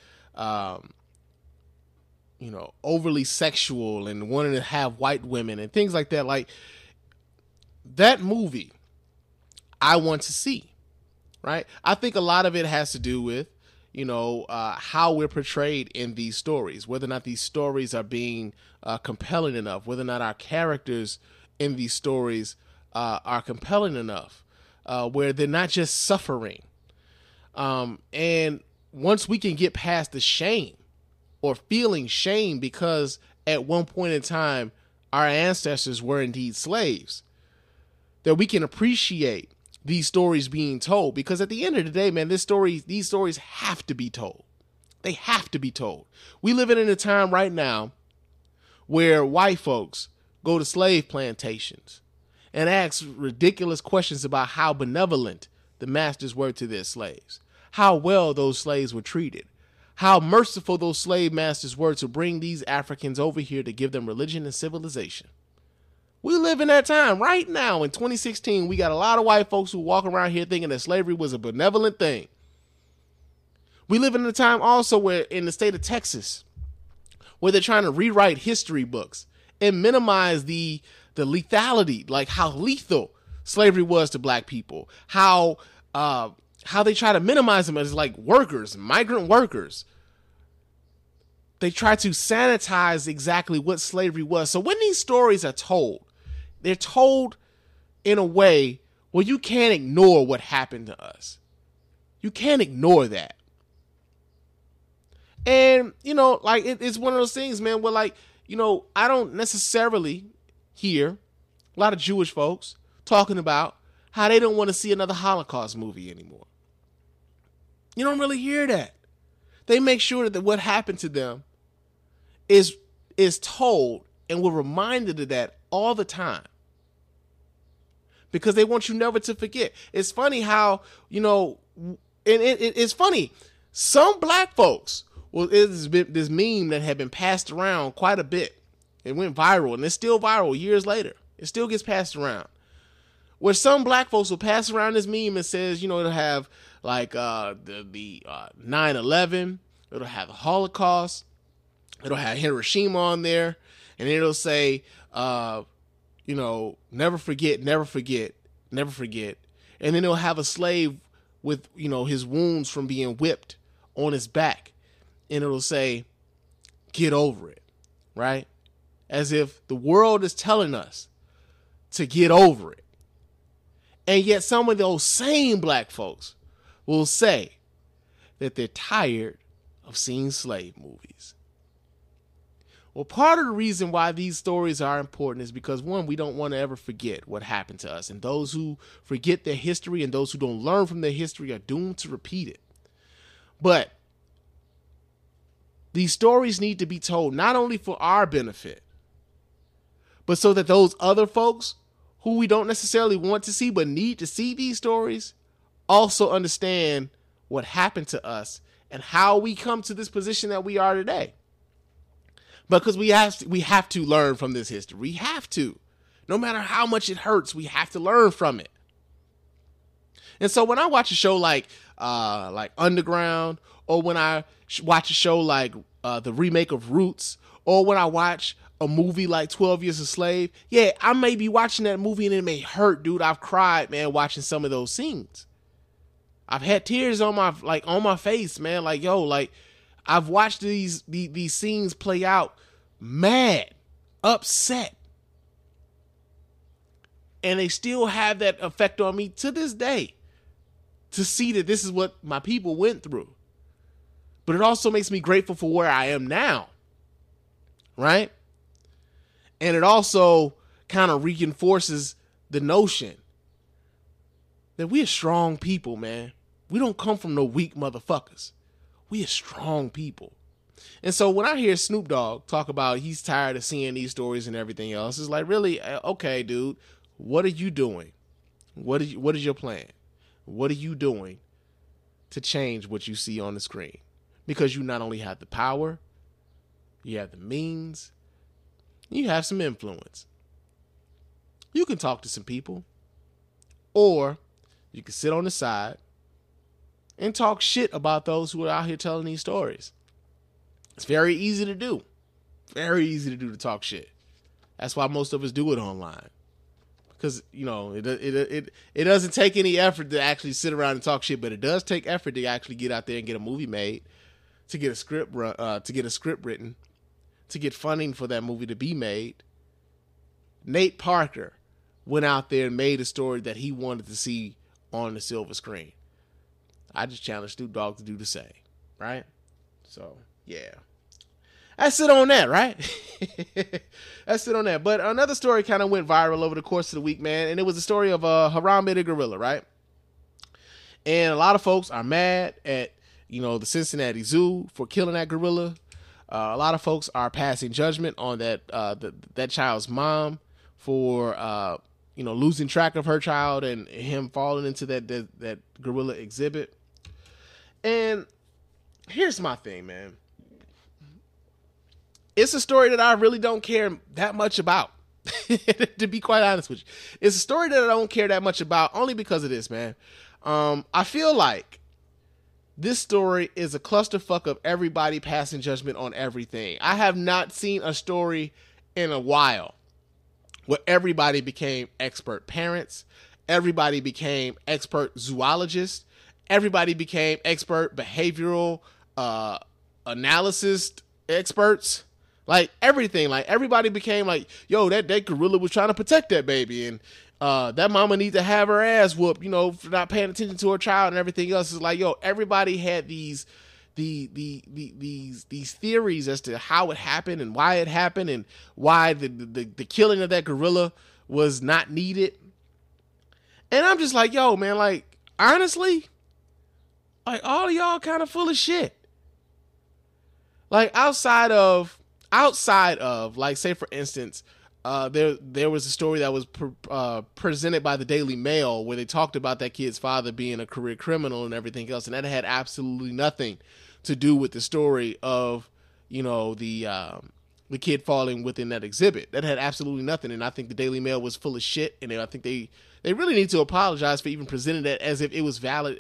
overly sexual and wanting to have white women and things like that. Like that movie, I want to see. Right. I think a lot of it has to do with, how we're portrayed in these stories, whether or not these stories are being compelling enough, whether or not our characters in these stories are compelling enough, where they're not just suffering. And once we can get past the shame or feeling shame because at one point in time our ancestors were indeed slaves, that we can appreciate these stories being told, because at the end of the day, man, these stories have to be told. They have to be told. We live in a time right now where white folks go to slave plantations and ask ridiculous questions about how benevolent the masters were to their slaves, how well those slaves were treated, how merciful those slave masters were to bring these Africans over here to give them religion and civilization. We live in that time right now in 2016. We got a lot of white folks who walk around here thinking that slavery was a benevolent thing. We live in a time also where in the state of Texas, where they're trying to rewrite history books and minimize the lethality, like how lethal slavery was to black people, how they try to minimize them as like workers, migrant workers. They try to sanitize exactly what slavery was. So when these stories are told, they're told in a way where you can't ignore what happened to us. You can't ignore that. And, it's one of those things, man, where I don't necessarily hear a lot of Jewish folks talking about how they don't want to see another Holocaust movie anymore. You don't really hear that. They make sure that what happened to them is told, and we're reminded of that all the time, because they want you never to forget. It's funny how, it's funny. Some black folks, it's been this meme that had been passed around quite a bit. It went viral, and it's still viral years later. It still gets passed around. Where some black folks will pass around this meme and says, it'll have like the 9/11, it'll have the Holocaust, it'll have Hiroshima on there, and it'll say, never forget, never forget, never forget. And then it'll have a slave with, his wounds from being whipped on his back. And it'll say, get over it, right? As if the world is telling us to get over it. And yet some of those same black folks will say that they're tired of seeing slave movies. Well, part of the reason why these stories are important is because, one, we don't want to ever forget what happened to us. And those who forget their history and those who don't learn from their history are doomed to repeat it. But these stories need to be told not only for our benefit, but so that those other folks who we don't necessarily want to see but need to see these stories also understand what happened to us and how we come to this position that we are today. Because we have to learn from this history. We have to. No matter how much it hurts, we have to learn from it. And so when I watch a show like Underground, or when I watch a show like the remake of Roots, or when I watch a movie like 12 Years a Slave, yeah, I may be watching that movie and it may hurt, dude. I've cried, man, watching some of those scenes. I've had tears on my face, man. Like, yo, like, I've watched these scenes play out mad, upset. And they still have that effect on me to this day, to see that this is what my people went through. But it also makes me grateful for where I am now, right? And it also kind of reinforces the notion that we are strong people, man. We don't come from no weak motherfuckers. We are strong people. And so when I hear Snoop Dogg talk about he's tired of seeing these stories and everything else, it's like, really? Okay, dude, what are you doing? What is your plan? What are you doing to change what you see on the screen? Because you not only have the power, you have the means, you have some influence. You can talk to some people, or you can sit on the side and talk shit about those who are out here telling these stories. It's very easy to do. Very easy to do, to talk shit. That's why most of us do it online. Because, you know, it doesn't take any effort to actually sit around and talk shit, but it does take effort to actually get out there and get a movie made, to get a script written, to get funding for that movie to be made. Nate Parker went out there and made a story that he wanted to see on the silver screen. I just challenge Snoop Dogg to do the same, right? So, yeah. That's it on that, right? That's it on that. But another story kind of went viral over the course of the week, man, and it was the story of Harambe the gorilla, right? And a lot of folks are mad at, you know, the Cincinnati Zoo for killing that gorilla. A lot of folks are passing judgment on that child's mom for losing track of her child and him falling into that gorilla exhibit. And here's my thing, man. It's a story that I really don't care that much about, to be quite honest with you. It's a story that I don't care that much about only because of this, man. I feel like this story is a clusterfuck of everybody passing judgment on everything. I have not seen a story in a while where everybody became expert parents, everybody became expert zoologists, everybody became expert behavioral analysis experts. Like everything, like everybody became like, yo, that gorilla was trying to protect that baby, and that mama needs to have her ass whooped, you know, for not paying attention to her child and everything else. Is like, yo, everybody had these theories as to how it happened and why it happened and why the killing of that gorilla was not needed. And I'm just like, yo, man, like honestly, like all of y'all kind of full of shit. Like outside of like, say for instance, there was a story that was presented by the Daily Mail where they talked about that kid's father being a career criminal and everything else, and that had absolutely nothing to do with the story of, you know, the kid falling within that exhibit. That had absolutely nothing, and I think the Daily Mail was full of shit, and I think they really need to apologize for even presenting that as if it was valid,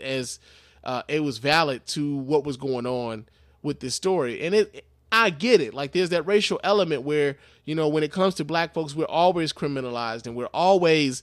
to what was going on with this story. And I get it. Like, there's that racial element where, you know, when it comes to black folks, we're always criminalized, and we're always,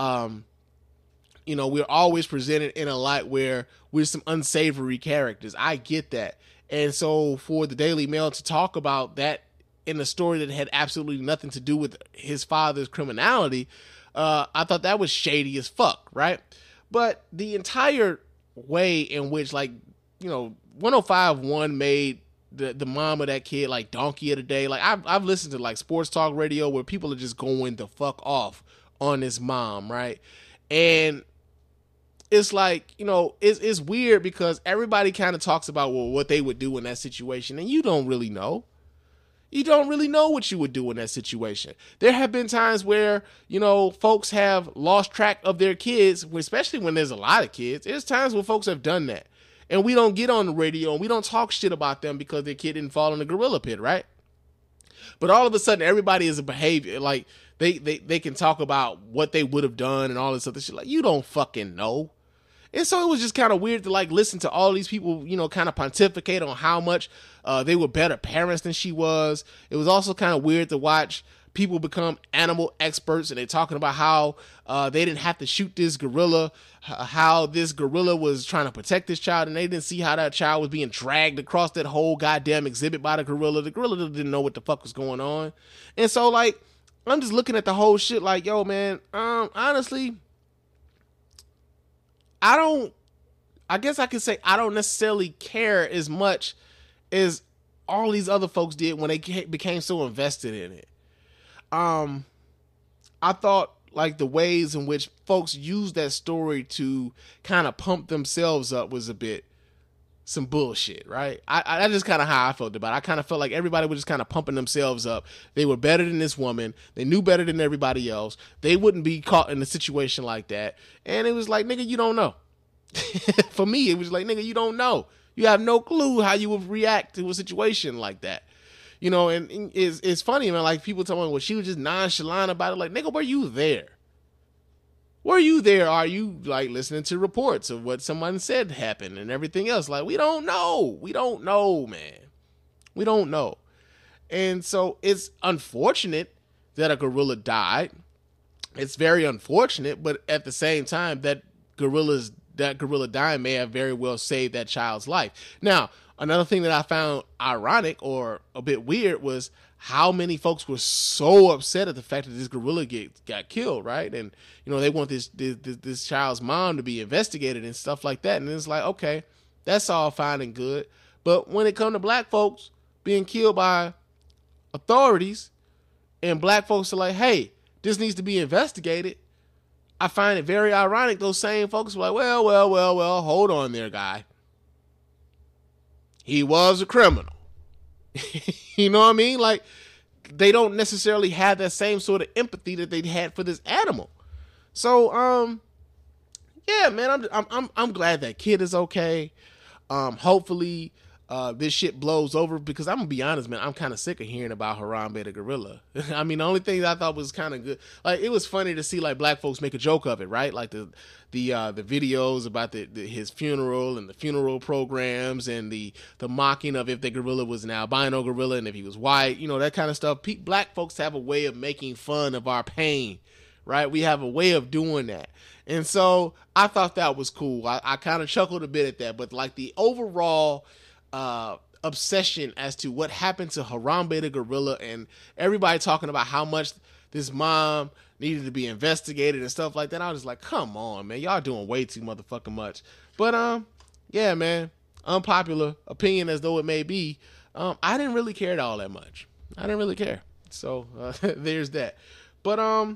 we're always presented in a light where we're some unsavory characters. I get that. And so for the Daily Mail to talk about that in a story that had absolutely nothing to do with his father's criminality, I thought that was shady as fuck, right? But the entire way in which, like, you know, 105.1 made the mom of that kid, like Donkey of the Day. Like I've listened to like sports talk radio where people are just going the fuck off on this mom, right? And it's like, you know, it's weird because everybody kind of talks about, well, what they would do in that situation, and you don't really know. You don't really know what you would do in that situation. There have been times where, you know, folks have lost track of their kids, especially when there's a lot of kids. There's times where folks have done that. And we don't get on the radio and we don't talk shit about them because their kid didn't fall in the gorilla pit, right? But all of a sudden, everybody is a behavior. Like, they can talk about what they would have done and all this other shit. Like, you don't fucking know. And so it was just kind of weird to like listen to all these people, you know, kind of pontificate on how much they were better parents than she was. It was also kind of weird to watch people become animal experts and they're talking about how they didn't have to shoot this gorilla, how this gorilla was trying to protect this child, and they didn't see how that child was being dragged across that whole goddamn exhibit by the gorilla. The gorilla didn't know what the fuck was going on. And so like, I'm just looking at the whole shit like, yo, man, honestly, I guess I could say I don't necessarily care as much as all these other folks did when they became so invested in it. I thought like the ways in which folks used that story to kind of pump themselves up was a bit some bullshit, right? That's just kind of how I felt about it. I kind of felt like everybody was just kind of pumping themselves up. They were better than this woman. They knew better than everybody else. They wouldn't be caught in a situation like that. And it was like, nigga, you don't know. For me, it was like, nigga, you don't know. You have no clue how you would react to a situation like that. You know, and it's funny, man. Like, people tell me, well, she was just nonchalant about it. Like, nigga, were you there? Were you there? Are you, like, listening to reports of what someone said happened and everything else? Like, we don't know. We don't know, man. We don't know. And so it's unfortunate that a gorilla died. It's very unfortunate, but at the same time, that gorilla dying may have very well saved that child's life. Now, another thing that I found ironic or a bit weird was how many folks were so upset at the fact that this gorilla got killed, right? And, you know, they want this child's mom to be investigated and stuff like that. And it's like, okay, that's all fine and good. But when it comes to black folks being killed by authorities and black folks are like, hey, this needs to be investigated, I find it very ironic those same folks were like, well, hold on there, guy. He was a criminal. You know what I mean? Like, they don't necessarily have that same sort of empathy that they had for this animal. So, yeah, man, I'm glad that kid is okay. Hopefully, this shit blows over, because I'm gonna be honest, man, I'm kind of sick of hearing about Harambe the gorilla. I mean, the only thing that I thought was kind of good, like, it was funny to see like black folks make a joke of it, right? Like the videos about his funeral and the funeral programs and the mocking of if the gorilla was an albino gorilla and if he was white, you know, that kind of stuff. Black folks have a way of making fun of our pain, right? We have a way of doing that. And so I thought that was cool. I kind of chuckled a bit at that, but like the overall obsession as to what happened to Harambe the gorilla and everybody talking about how much this mom needed to be investigated and stuff like that, I was like, come on, man, y'all doing way too motherfucking much. But yeah, man, unpopular opinion as though it may be, I didn't really care all that much. I didn't really care. So there's that. But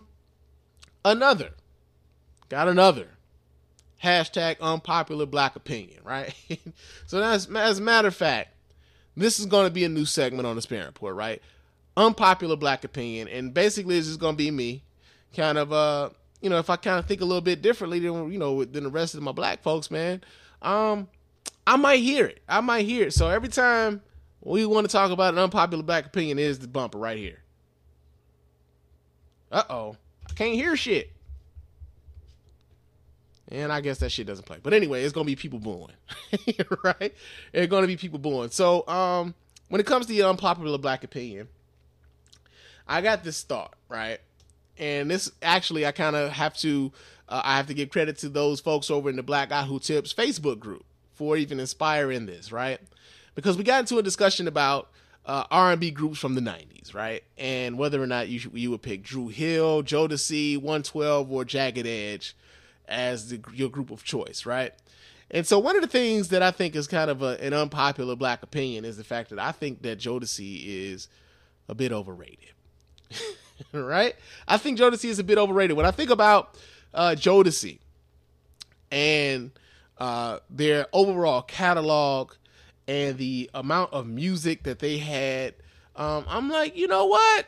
got another hashtag unpopular black opinion, right? So as a matter of fact, this is going to be a new segment on the Spin Report, right? Unpopular black opinion. And basically it's just going to be me kind of, you know, if I kind of think a little bit differently than, you know, than the rest of my black folks, man, I might hear it. So every time we want to talk about an unpopular black opinion, is the bumper right here. Uh-oh. I can't hear shit. And I guess that shit doesn't play. But anyway, it's going to be people booing. Right? It's going to be people booing. So, when it comes to the unpopular black opinion, I got this thought, right? And this actually, I kind of have to, I have to give credit to those folks over in the Black Guy Who Tips Facebook group for even inspiring this, right? Because we got into a discussion about R&B groups from the 90s, right? And whether or not you would pick Dru Hill, Jodeci, 112, or Jagged Edge as your group of choice, right? And so one of the things that I think is kind of an unpopular black opinion is the fact that I think that Jodeci is a bit overrated. Right? I think Jodeci is a bit overrated. When I think about Jodeci and their overall catalog and the amount of music that they had, I'm like, you know what?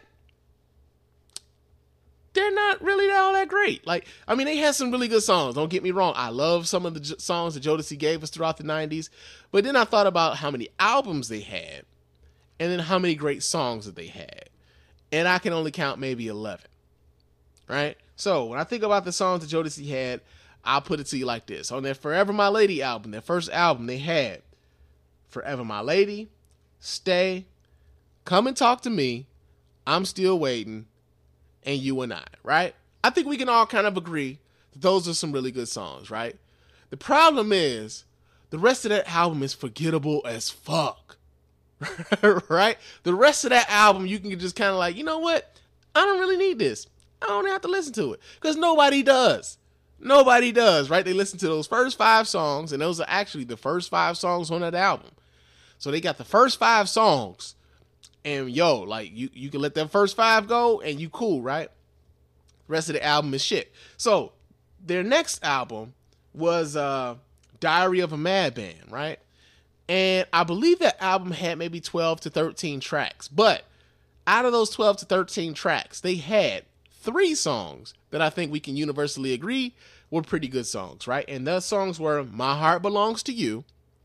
They're not really all that great. Like, I mean, they had some really good songs. Don't get me wrong. I love some of the songs that Jodeci gave us throughout the 90s. But then I thought about how many albums they had and then how many great songs that they had. And I can only count maybe 11. Right? So when I think about the songs that Jodeci had, I'll put it to you like this. On their Forever My Lady album, their first album, they had Forever My Lady, Stay, Come and Talk to Me, I'm Still Waiting, and You and I, right? I think we can all kind of agree that those are some really good songs, right? The problem is the rest of that album is forgettable as fuck, right? The rest of that album, you can just kind of like, you know what? I don't really need this. I don't have to listen to it because nobody does. Nobody does, right? They listen to those first 5 songs, and those are actually the first 5 songs on that album. So they got the first 5 songs. And yo, like you can let them first 5 go and you cool, right? The rest of the album is shit. So their next album was Diary of a Madman, right? And I believe that album had maybe 12 to 13 tracks. But out of those 12 to 13 tracks, they had 3 songs that I think we can universally agree were pretty good songs, right? And those songs were My Heart Belongs to You,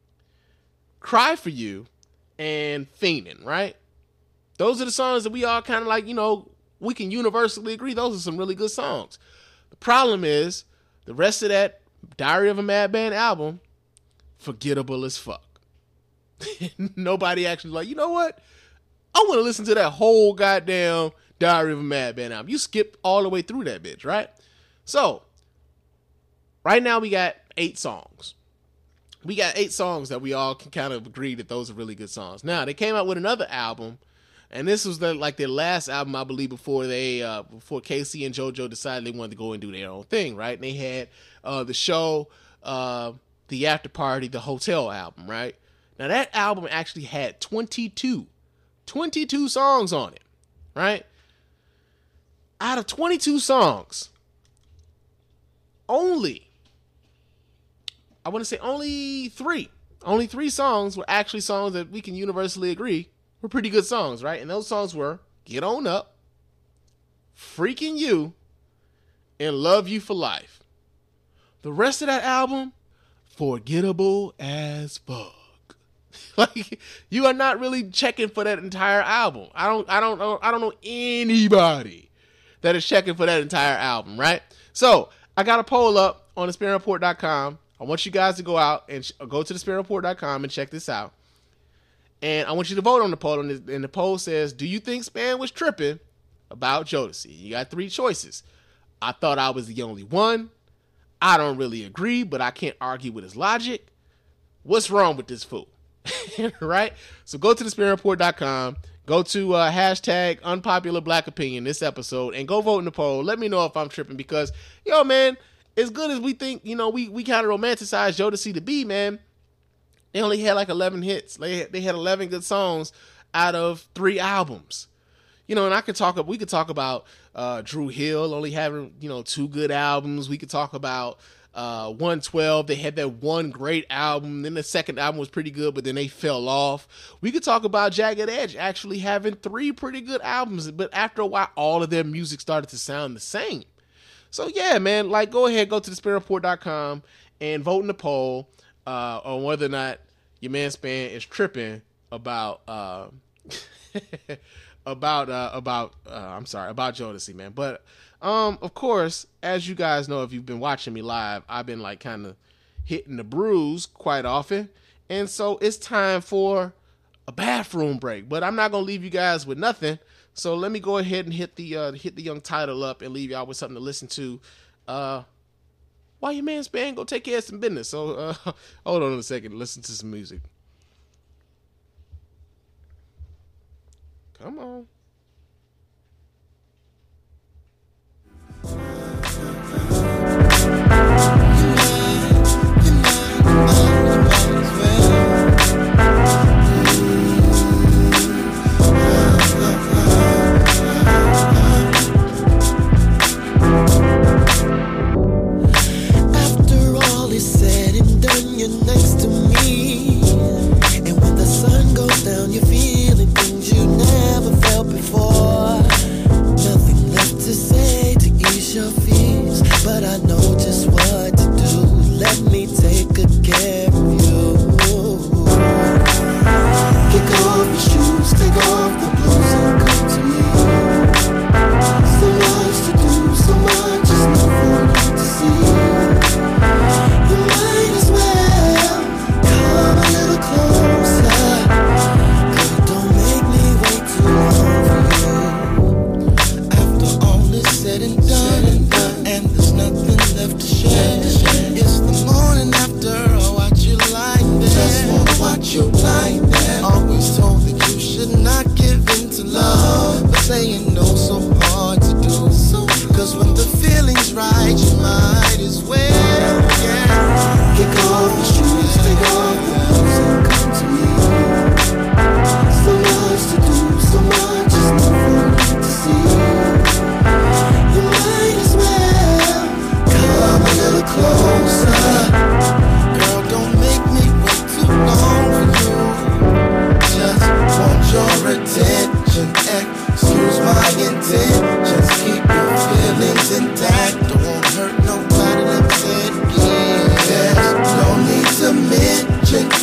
Cry for You, and Fiendin', right? Those are the songs that we all kind of like, you know, we can universally agree those are some really good songs. The problem is the rest of that Diary of a Madman album, forgettable as fuck. Nobody actually like, you know what? I want to listen to that whole goddamn Diary of a Madman album. You skip all the way through that bitch, right? So, right now we got 8 songs. We got 8 songs that we all can kind of agree that those are really good songs. Now, they came out with another album. And this was their last album, I believe, before Casey and JoJo decided they wanted to go and do their own thing, right? And they had the show, the After Party, the Hotel album, right? Now that album actually had 22 songs on it, right? Out of 22 songs, only 3 songs were actually songs that we can universally agree were pretty good songs, right? And those songs were Get On Up, Freaking You, and Love You for Life. The rest of that album, forgettable as fuck. Like, you are not really checking for that entire album. I don't know anybody that is checking for that entire album, right? So I got a poll up on thespinreport.com. I want you guys to go out and go to thespinreport.com and check this out. And I want you to vote on the poll. And the poll says, do you think Span was tripping about Jodeci? You got 3 choices. I thought I was the only one. I don't really agree, but I can't argue with his logic. What's wrong with this fool? Right? So go to thespinreport.com. Go to hashtag unpopular black opinion this episode and go vote in the poll. Let me know if I'm tripping because, yo, man, as good as we think, you know, we kind of romanticize Jodeci to be, man, they only had like 11 hits. They had 11 good songs out of 3 albums. You know, and we could talk about Dru Hill only having, 2 good albums. We could talk about 112. They had that one great album. Then the second album was pretty good, but then they fell off. We could talk about Jagged Edge actually having 3 pretty good albums, but after a while, all of their music started to sound the same. So yeah, man, like go ahead, go to thespinreport.com and vote in the poll on whether or not your man Span is tripping about about Jodeci, man. But of course, as you guys know, if you've been watching me live, I've been like kind of hitting the brews quite often, and so it's time for a bathroom break. But I'm not gonna leave you guys with nothing. So let me go ahead and hit the young title up and leave y'all with something to listen to. While your man Span go take care of some business. So hold on a second, listen to some music. Come on.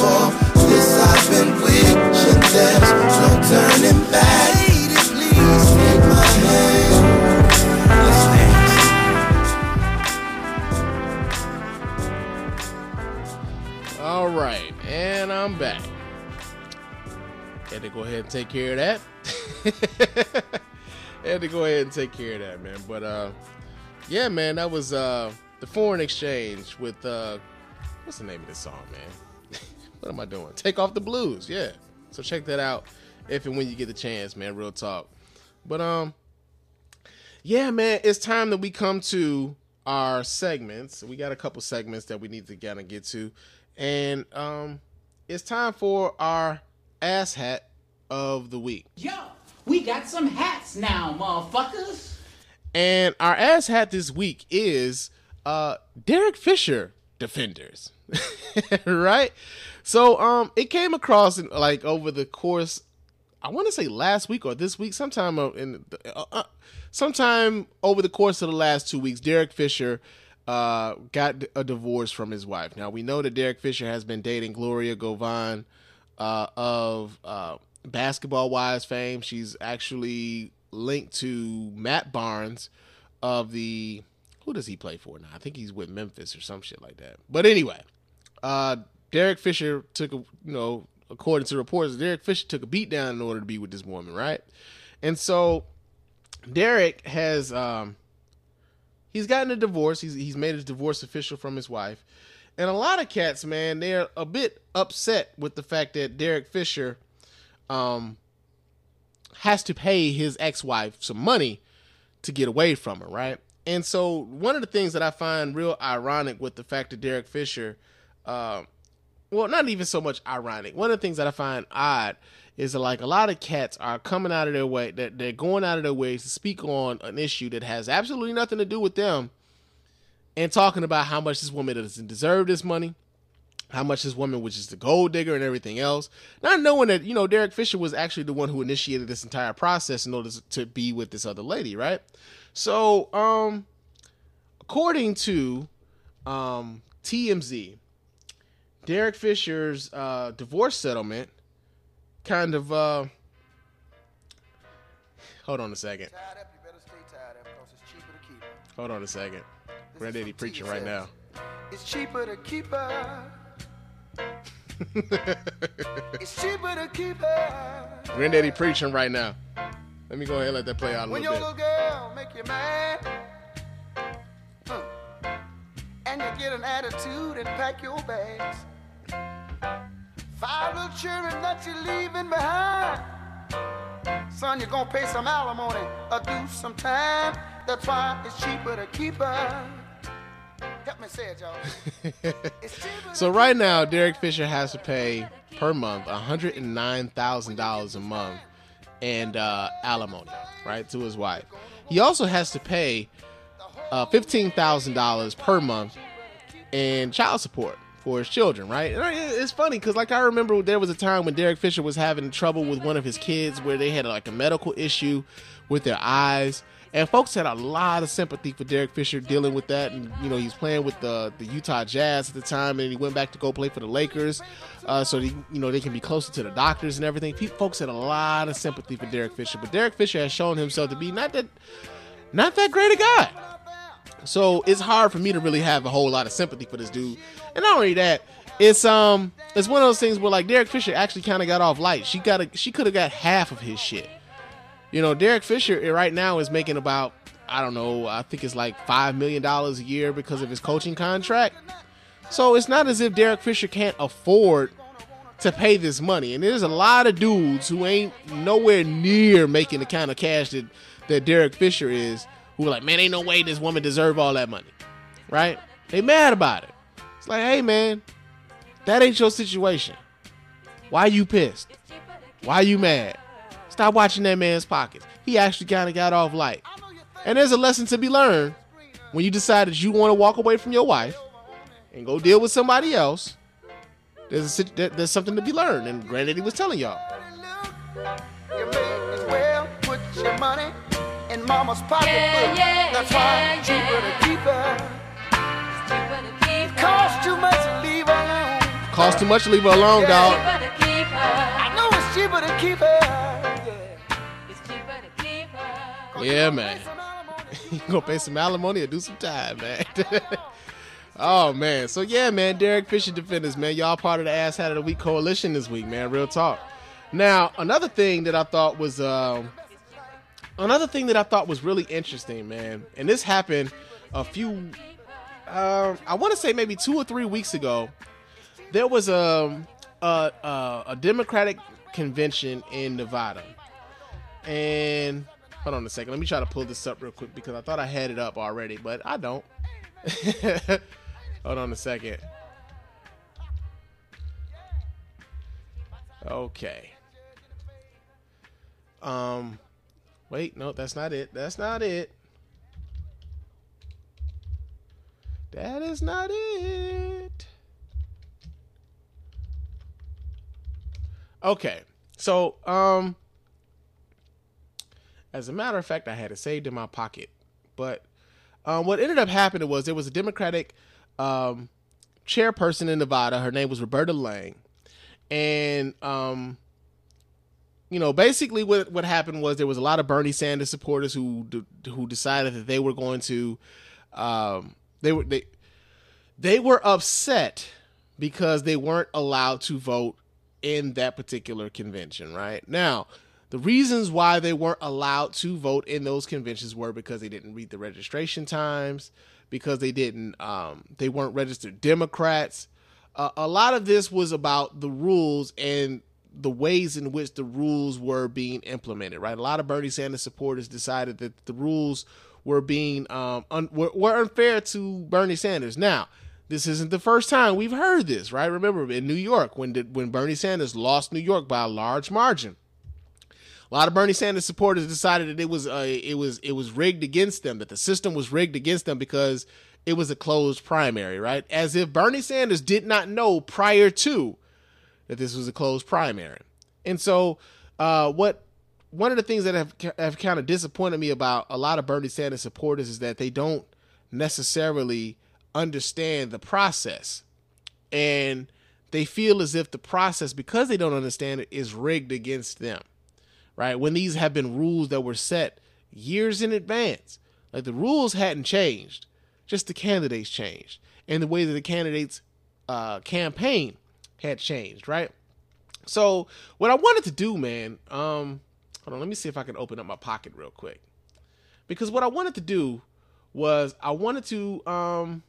forth. This I've been wishing there's no turning back. Lady, please take my hand. Let's dance. All right, and I'm back. Had to go ahead and take care of that. Man. But yeah, man, that was the Foreign Exchange with what's the name of this song, man? What am I doing? Take Off the Blues. Yeah. So check that out if and when you get the chance, man. Real talk. But yeah, man, it's time that we come to our segments. We got a couple segments that we need to kind of get to, and it's time for our ass hat of the week. Yo, we got some hats now, motherfuckers. And our ass hat this week is Derek Fisher Defenders. Right? So it came across like over the course, I want to say last week or this week, sometime over the course of the last 2 weeks, Derek Fisher got a divorce from his wife. Now we know that Derek Fisher has been dating Gloria Govan of Basketball Wives fame. She's actually linked to Matt Barnes of the, who does he play for now? I think he's with Memphis or some shit like that. But anyway, Derek Fisher took according to reports, Derek Fisher took a beat down in order to be with this woman, right? And so Derek has he's gotten a divorce. He's made his divorce official from his wife. And a lot of cats, man, they're a bit upset with the fact that Derek Fisher has to pay his ex-wife some money to get away from her, right? And so one of the things that I find real ironic with the fact that Derek Fisher, well, not even so much ironic. One of the things that I find odd is that, like, a lot of cats are coming out of their way, that they're going out of their ways to speak on an issue that has absolutely nothing to do with them, and talking about how much this woman doesn't deserve this money, how much this woman was just a gold digger and everything else. Not knowing that, Derek Fisher was actually the one who initiated this entire process in order to be with this other lady, right? So, according to TMZ, Derek Fisher's divorce settlement kind of, hold on a second. Hold on a second. Granddaddy preaching right now. It's cheaper to keep her. It's cheaper to keep her. Granddaddy preaching right now. Let me go ahead and let that play out a when little bit. When your little girl make you mad, and you get an attitude and pack your bags. 5 little children that you're leaving behind. Son, you're gonna pay some alimony or do some time. That's why it's cheaper to keep her. Help me say it, y'all. So right now, Derek Fisher has to pay per month $109,000 a month and alimony, right, to his wife. He also has to pay $15,000 per month in child support for his children, right? And it's funny because, like, I remember there was a time when Derek Fisher was having trouble with one of his kids where they had like a medical issue with their eyes. And folks had a lot of sympathy for Derek Fisher dealing with that. And, he was playing with the Utah Jazz at the time, and he went back to go play for the Lakers. So, they can be closer to the doctors and everything. Folks had a lot of sympathy for Derek Fisher. But Derek Fisher has shown himself to be not that great a guy. So it's hard for me to really have a whole lot of sympathy for this dude. And not only that, it's one of those things where, like, Derek Fisher actually kind of got off light. She could have got half of his shit. Derek Fisher right now is making about, I don't know, I think it's like $5 million a year because of his coaching contract. So it's not as if Derek Fisher can't afford to pay this money. And there's a lot of dudes who ain't nowhere near making the kind of cash that Derek Fisher is, who are like, man, ain't no way this woman deserve all that money, right? They mad about it. It's like, hey, man, that ain't your situation. Why you pissed? Why you mad? Stop watching that man's pockets. He actually kind of got off light. And there's a lesson to be learned when you decide that you want to walk away from your wife and go deal with somebody else. There's something to be learned, and Granddaddy was telling y'all. You may as well put your money in mama's pocket. That's why it's cheaper to keep her. It costs too much to leave her alone. costs too much to leave her alone, dog. I know it's cheaper to keep her. Yeah, man. You gonna pay some alimony or do some time, man. Oh, man. So, yeah, man, Derek Fisher Defenders, man. Y'all part of the Ass Hat of the Week coalition this week, man. Real talk. Now, another thing that I thought was really interesting, man, and this happened a few, I want to say maybe 2 or 3 weeks ago. There was a Democratic convention in Nevada, and hold on a second. Let me try to pull this up real quick because I thought I had it up already, but I don't. Hold on a second. Okay. Wait, no, that's not it. That's not it. That is not it. Okay. So, as a matter of fact, I had it saved in my pocket. But what ended up happening was there was a Democratic chairperson in Nevada. Her name was Roberta Lang. And, you know, basically what happened was there was a lot of Bernie Sanders supporters who decided that they were going to, they were upset because they weren't allowed to vote in that particular convention, right? Now, the reasons why they weren't allowed to vote in those conventions were because they didn't read the registration times, because they weren't registered Democrats. A lot of this was about the rules and the ways in which the rules were being implemented, right? A lot of Bernie Sanders supporters decided that the rules were being were unfair to Bernie Sanders. Now, this isn't the first time we've heard this, right? Remember in New York when Bernie Sanders lost New York by a large margin. A lot of Bernie Sanders supporters decided that it was rigged against them, that the system was rigged against them because it was a closed primary, right? As if Bernie Sanders did not know prior to that this was a closed primary. And so one of the things that have kind of disappointed me about a lot of Bernie Sanders supporters is that they don't necessarily understand the process. And they feel as if the process, because they don't understand it, is rigged against them. Right? When these have been rules that were set years in advance. Like the rules hadn't changed, just the candidates changed. And the way that the candidates campaign had changed, right? So what I wanted to do, man, hold on, let me see if I can open up my pocket real quick. Because what I wanted to do was I wanted to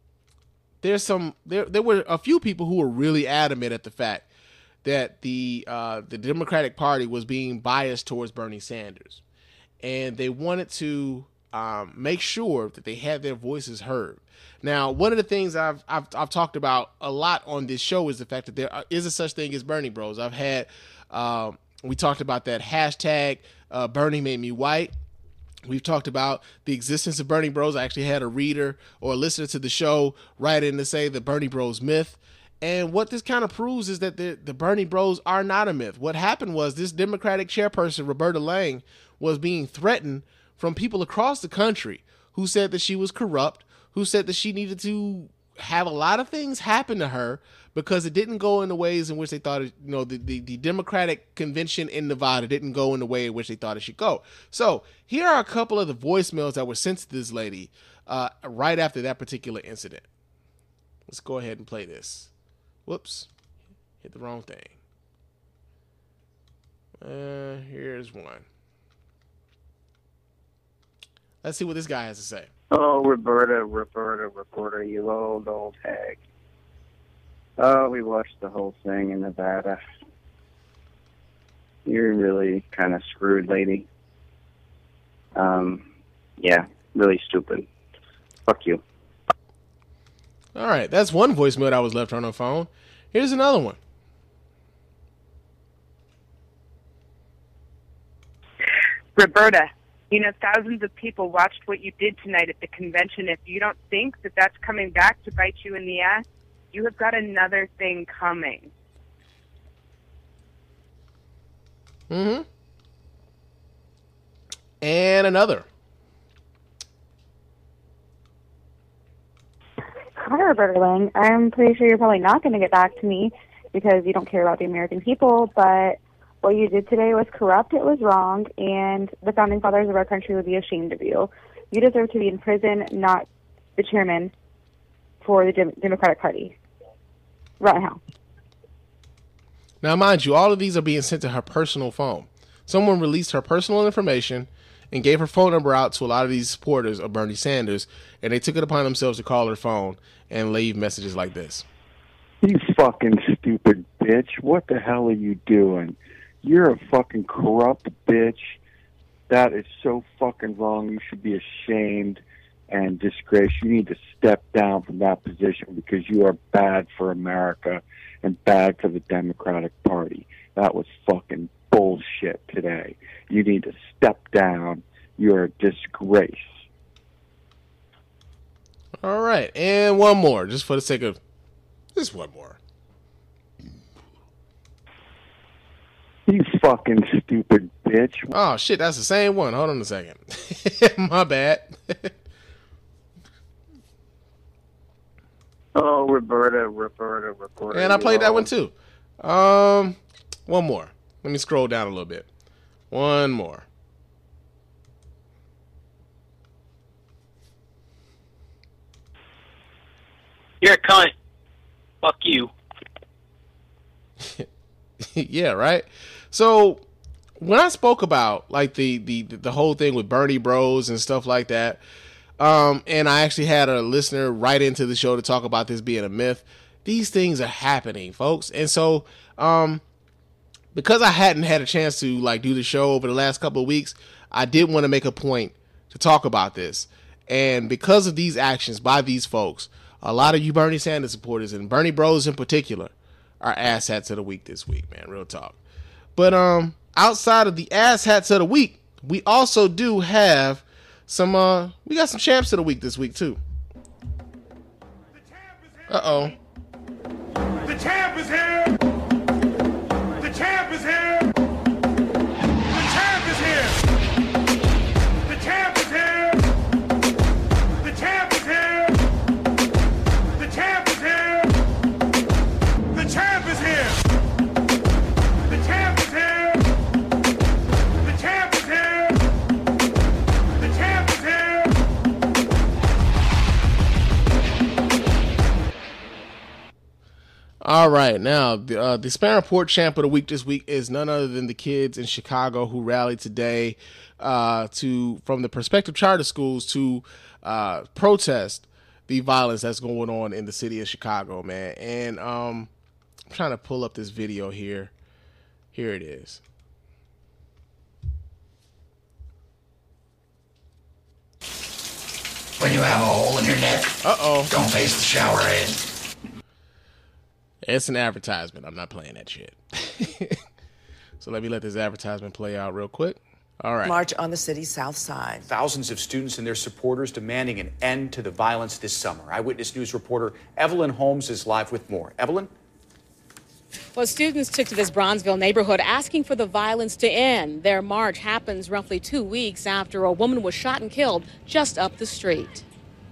there were a few people who were really adamant at the fact that the Democratic Party was being biased towards Bernie Sanders, and they wanted to make sure that they had their voices heard. Now, one of the things I've talked about a lot on this show is the fact that there is a such thing as Bernie Bros. I've had we talked about that hashtag Bernie Made Me White. We've talked about the existence of Bernie Bros. I actually had a reader or a listener to the show write in to say the Bernie Bros myth. And what this kind of proves is that the Bernie Bros are not a myth. What happened was this Democratic chairperson, Roberta Lang, was being threatened from people across the country who said that she was corrupt, who said that she needed to have a lot of things happen to her because it didn't go in the ways in which they thought it, you know, the Democratic convention in Nevada didn't go in the way in which they thought it should go. So here are a couple of the voicemails that were sent to this lady right after that particular incident. Let's go ahead and play this. Whoops, hit the wrong thing. Here's one. Let's see what this guy has to say. Oh, Roberta, you old hag. Oh, we watched the whole thing in Nevada. You're really kind of screwed, lady. Yeah, really stupid. Fuck you. All right, that's one voicemail that was left on her phone. Here's another one. Roberta, you know, thousands of people watched what you did tonight at the convention. If you don't think that that's coming back to bite you in the ass, you have got another thing coming. Mm-hmm. And another. Hi, Roberta Lang. I'm pretty sure you're probably not going to get back to me because you don't care about the American people, but what you did today was corrupt, it was wrong, and the founding fathers of our country would be ashamed of you. You deserve to be in prison, not the chairman for the Democratic Party. Right now. Now, mind you, all of these are being sent to her personal phone. Someone released her personal information and gave her phone number out to a lot of these supporters of Bernie Sanders, and they took it upon themselves to call her phone and leave messages like this. You fucking stupid bitch. What the hell are you doing? You're a fucking corrupt bitch. That is so fucking wrong. You should be ashamed and disgraced. You need to step down from that position because you are bad for America and bad for the Democratic Party. That was fucking bullshit today. You need to step down. You're a disgrace. All right, and one more, just for the sake of just one more. You fucking stupid bitch. Oh, shit, that's the same one. Hold on a second. My bad. Oh, Roberta. And I played that one too. One more. Let me scroll down a little bit. One more. You're a cunt. Fuck you. Yeah, right? So when I spoke about like the whole thing with Bernie Bros and stuff like that, and I actually had a listener write into the show to talk about this being a myth, these things are happening, folks. And so because I hadn't had a chance to like do the show over the last couple of weeks, I did want to make a point to talk about this. And because of these actions by these folks, a lot of you Bernie Sanders supporters and Bernie Bros in particular are asshats of the week this week, man. Real talk. But outside of the asshats of the week, we also do have some we got some champs of the week this week too. Uh-oh. The champ is here. The champ is here. The champ is here. The champ is here. The champ is here. The champ is here. The champ is here. The champ is here. The champ is here. The champ is here. All right, now the Span Report champ of the week this week is none other than the kids in Chicago who rallied today from the prospective charter schools to protest the violence that's going on in the city of Chicago, man. And I'm trying to pull up this video here. Here it is. When you have a hole in your neck, don't face the shower head. It's an advertisement. I'm not playing that shit. So let me let this advertisement play out real quick. All right. March on the city's south side. Thousands of students and their supporters demanding an end to the violence this summer. Eyewitness News reporter Evelyn Holmes is live with more. Evelyn? Well, students took to this Bronzeville neighborhood asking for the violence to end. Their march happens roughly 2 weeks after a woman was shot and killed just up the street.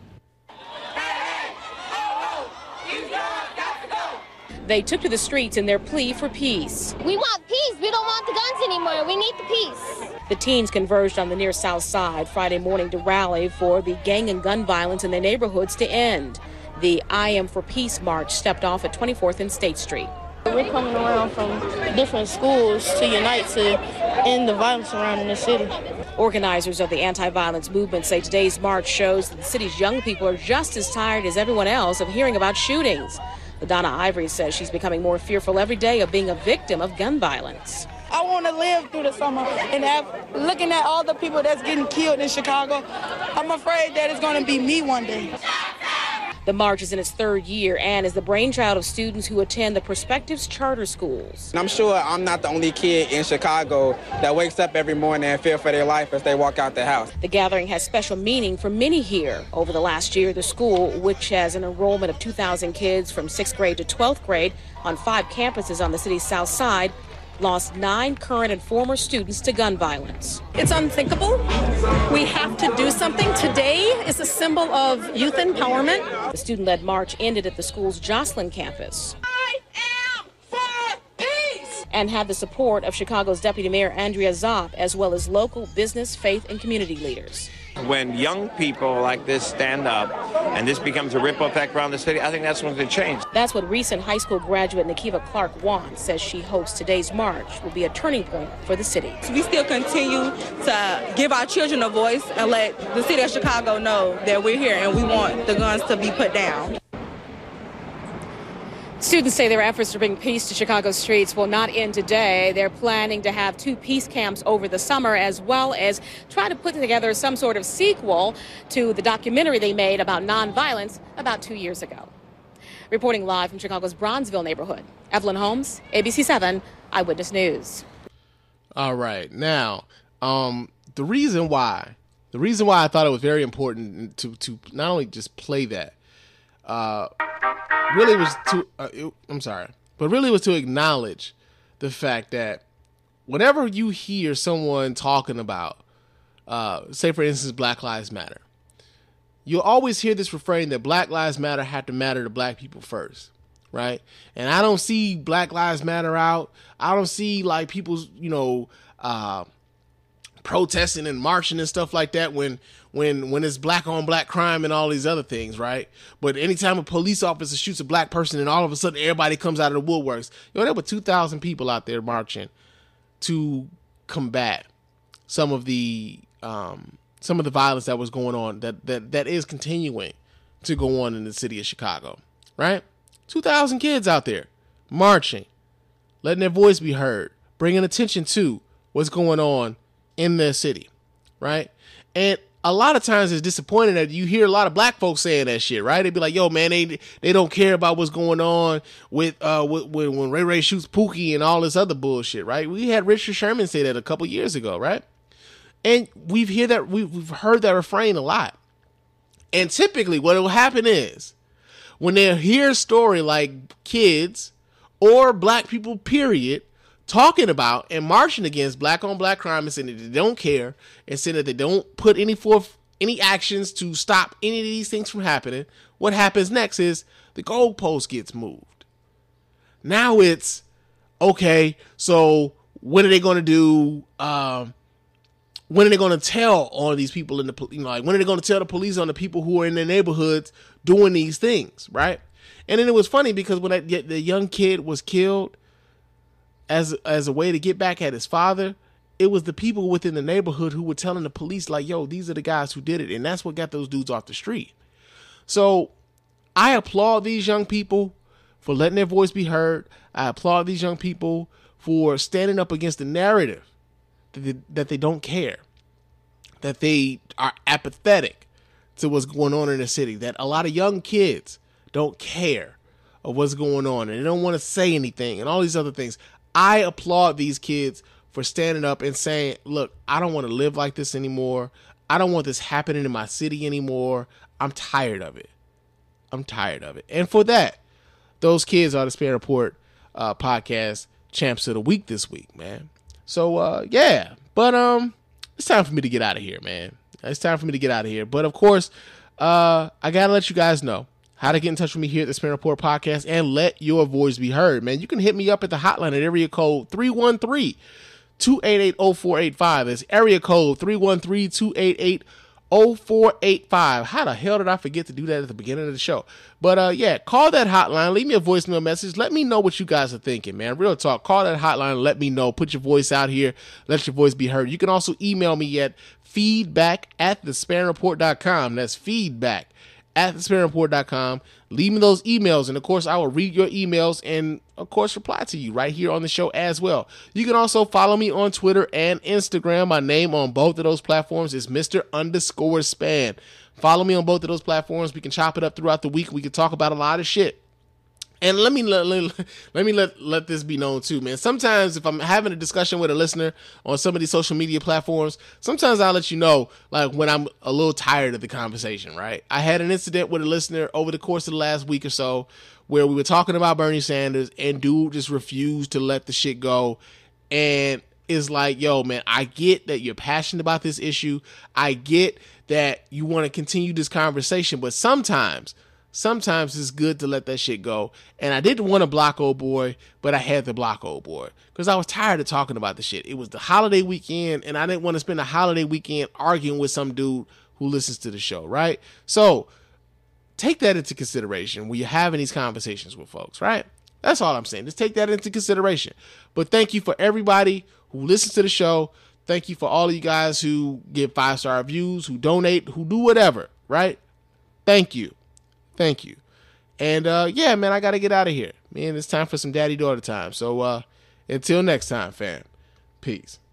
They took to the streets in their plea for peace. We want peace. We don't want the guns anymore. We need the peace. The teens converged on the near south side Friday morning to rally for the gang and gun violence in their neighborhoods to end. The I Am for Peace march stepped off at 24th and State Street. We're coming around from different schools to unite to end the violence around in the city. Organizers of the anti-violence movement say today's march shows that the city's young people are just as tired as everyone else of hearing about shootings. LaDonna Ivory says she's becoming more fearful every day of being a victim of gun violence. I want to live through the summer and looking at all the people that's getting killed in Chicago, I'm afraid that it's going to be me one day. The march is in its third year and is the brainchild of students who attend the Perspectives charter schools. I'm sure I'm not the only kid in Chicago that wakes up every morning and fear for their life as they walk out the house. The gathering has special meaning for many here. Over the last year, the school, which has an enrollment of 2,000 kids from 6th grade to 12th grade on 5 campuses on the city's south side, lost 9 current and former students to gun violence. It's unthinkable. We have to do something. Today is a symbol of youth empowerment. The student-led march ended at the school's Jocelyn campus. I am for peace! And had the support of Chicago's Deputy Mayor Andrea Zopp, as well as local business, faith, and community leaders. When young people like this stand up and this becomes a ripple effect around the city, I think that's going to change. That's what recent high school graduate Nakiva Clark wants, says she hopes today's march will be a turning point for the city. We still continue to give our children a voice and let the city of Chicago know that we're here and we want the guns to be put down. Students say their efforts to bring peace to Chicago's streets will not end today. They're planning to have 2 peace camps over the summer, as well as try to put together some sort of sequel to the documentary they made about nonviolence about 2 years ago. Reporting live from Chicago's Bronzeville neighborhood, Evelyn Holmes, ABC 7 Eyewitness News. All right. Now, the reason why I thought it was very important to not only just play that, really was to acknowledge the fact that whenever you hear someone talking about, say for instance, Black Lives Matter, you'll always hear this refrain that Black Lives Matter have to matter to black people first, right? And I don't see Black Lives Matter out. I don't see like people's, protesting and marching and stuff like that when it's black on black crime and all these other things, right? But anytime a police officer shoots a black person and all of a sudden everybody comes out of the woodworks, there were 2,000 people out there marching to combat some of the violence that was going on that is continuing to go on in the city of Chicago, right? 2,000 kids out there marching, letting their voice be heard, bringing attention to what's going on in their city, right? And a lot of times it's disappointing that you hear a lot of black folks saying that shit, right? They'd be like, yo, man, they don't care about what's going on with when Ray Ray shoots Pookie and all this other bullshit, right? We had Richard Sherman say that a couple years ago, right? And we've heard that refrain a lot. And typically what will happen is when they hear a story like kids or black people, period, talking about and marching against black on black crime and saying that they don't care and saying that they don't put any actions to stop any of these things from happening, what happens next is the goalpost gets moved. Now it's, okay, so what are they going to do? When are they going to tell all these people when are they going to tell the police on the people who are in their neighborhoods doing these things, right? And then it was funny because when the young kid was killed, as a way to get back at his father, it was the people within the neighborhood who were telling the police, like, yo, these are the guys who did it. And that's what got those dudes off the street. So I applaud these young people for letting their voice be heard. I applaud these young people for standing up against the narrative that they don't care, that they are apathetic to what's going on in the city, that a lot of young kids don't care of what's going on and they don't want to say anything and all these other things. I applaud these kids for standing up and saying, look, I don't want to live like this anymore. I don't want this happening in my city anymore. I'm tired of it. And for that, those kids are the Span Report podcast champs of the week this week, man. So, yeah. But it's time for me to get out of here, man. But, of course, I got to let you guys know how to get in touch with me here at the Span Report podcast and let your voice be heard, man. You can hit me up at the hotline at area code 313-288-0485. That's area code 313-288-0485. How the hell did I forget to do that at the beginning of the show? But, yeah, call that hotline. Leave me a voicemail message. Let me know what you guys are thinking, man. Real talk. Call that hotline and let me know. Put your voice out here. Let your voice be heard. You can also email me at feedback@thespanreport.com. That's feedback@thespanreport.com. Leave me those emails, and of course I will read your emails and of course reply to you right here on the show as well. You can also follow me on Twitter and Instagram. My name on both of those platforms is Mr_Span. Follow me on both of those platforms. We can chop it up throughout the week. We can talk about a lot of shit. And let me let this be known too, man. Sometimes if I'm having a discussion with a listener on some of these social media platforms, sometimes I'll let you know, like, when I'm a little tired of the conversation, right? I had an incident with a listener over the course of the last week or so where we were talking about Bernie Sanders and dude just refused to let the shit go and is like, yo, man, I get that you're passionate about this issue. I get that you want to continue this conversation, but sometimes it's good to let that shit go. And I didn't want to block old boy, but I had to block old boy because I was tired of talking about the shit. It was the holiday weekend, and I didn't want to spend a holiday weekend arguing with some dude who listens to the show, right? So take that into consideration when you're having these conversations with folks, right? That's all I'm saying. Just take that into consideration. But thank you for everybody who listens to the show. Thank you for all of you guys who give 5-star reviews, who donate, who do whatever, right? Thank you. Thank you. And yeah, man, I got to get out of here. Man, it's time for some daddy-daughter time. So until next time, fam. Peace.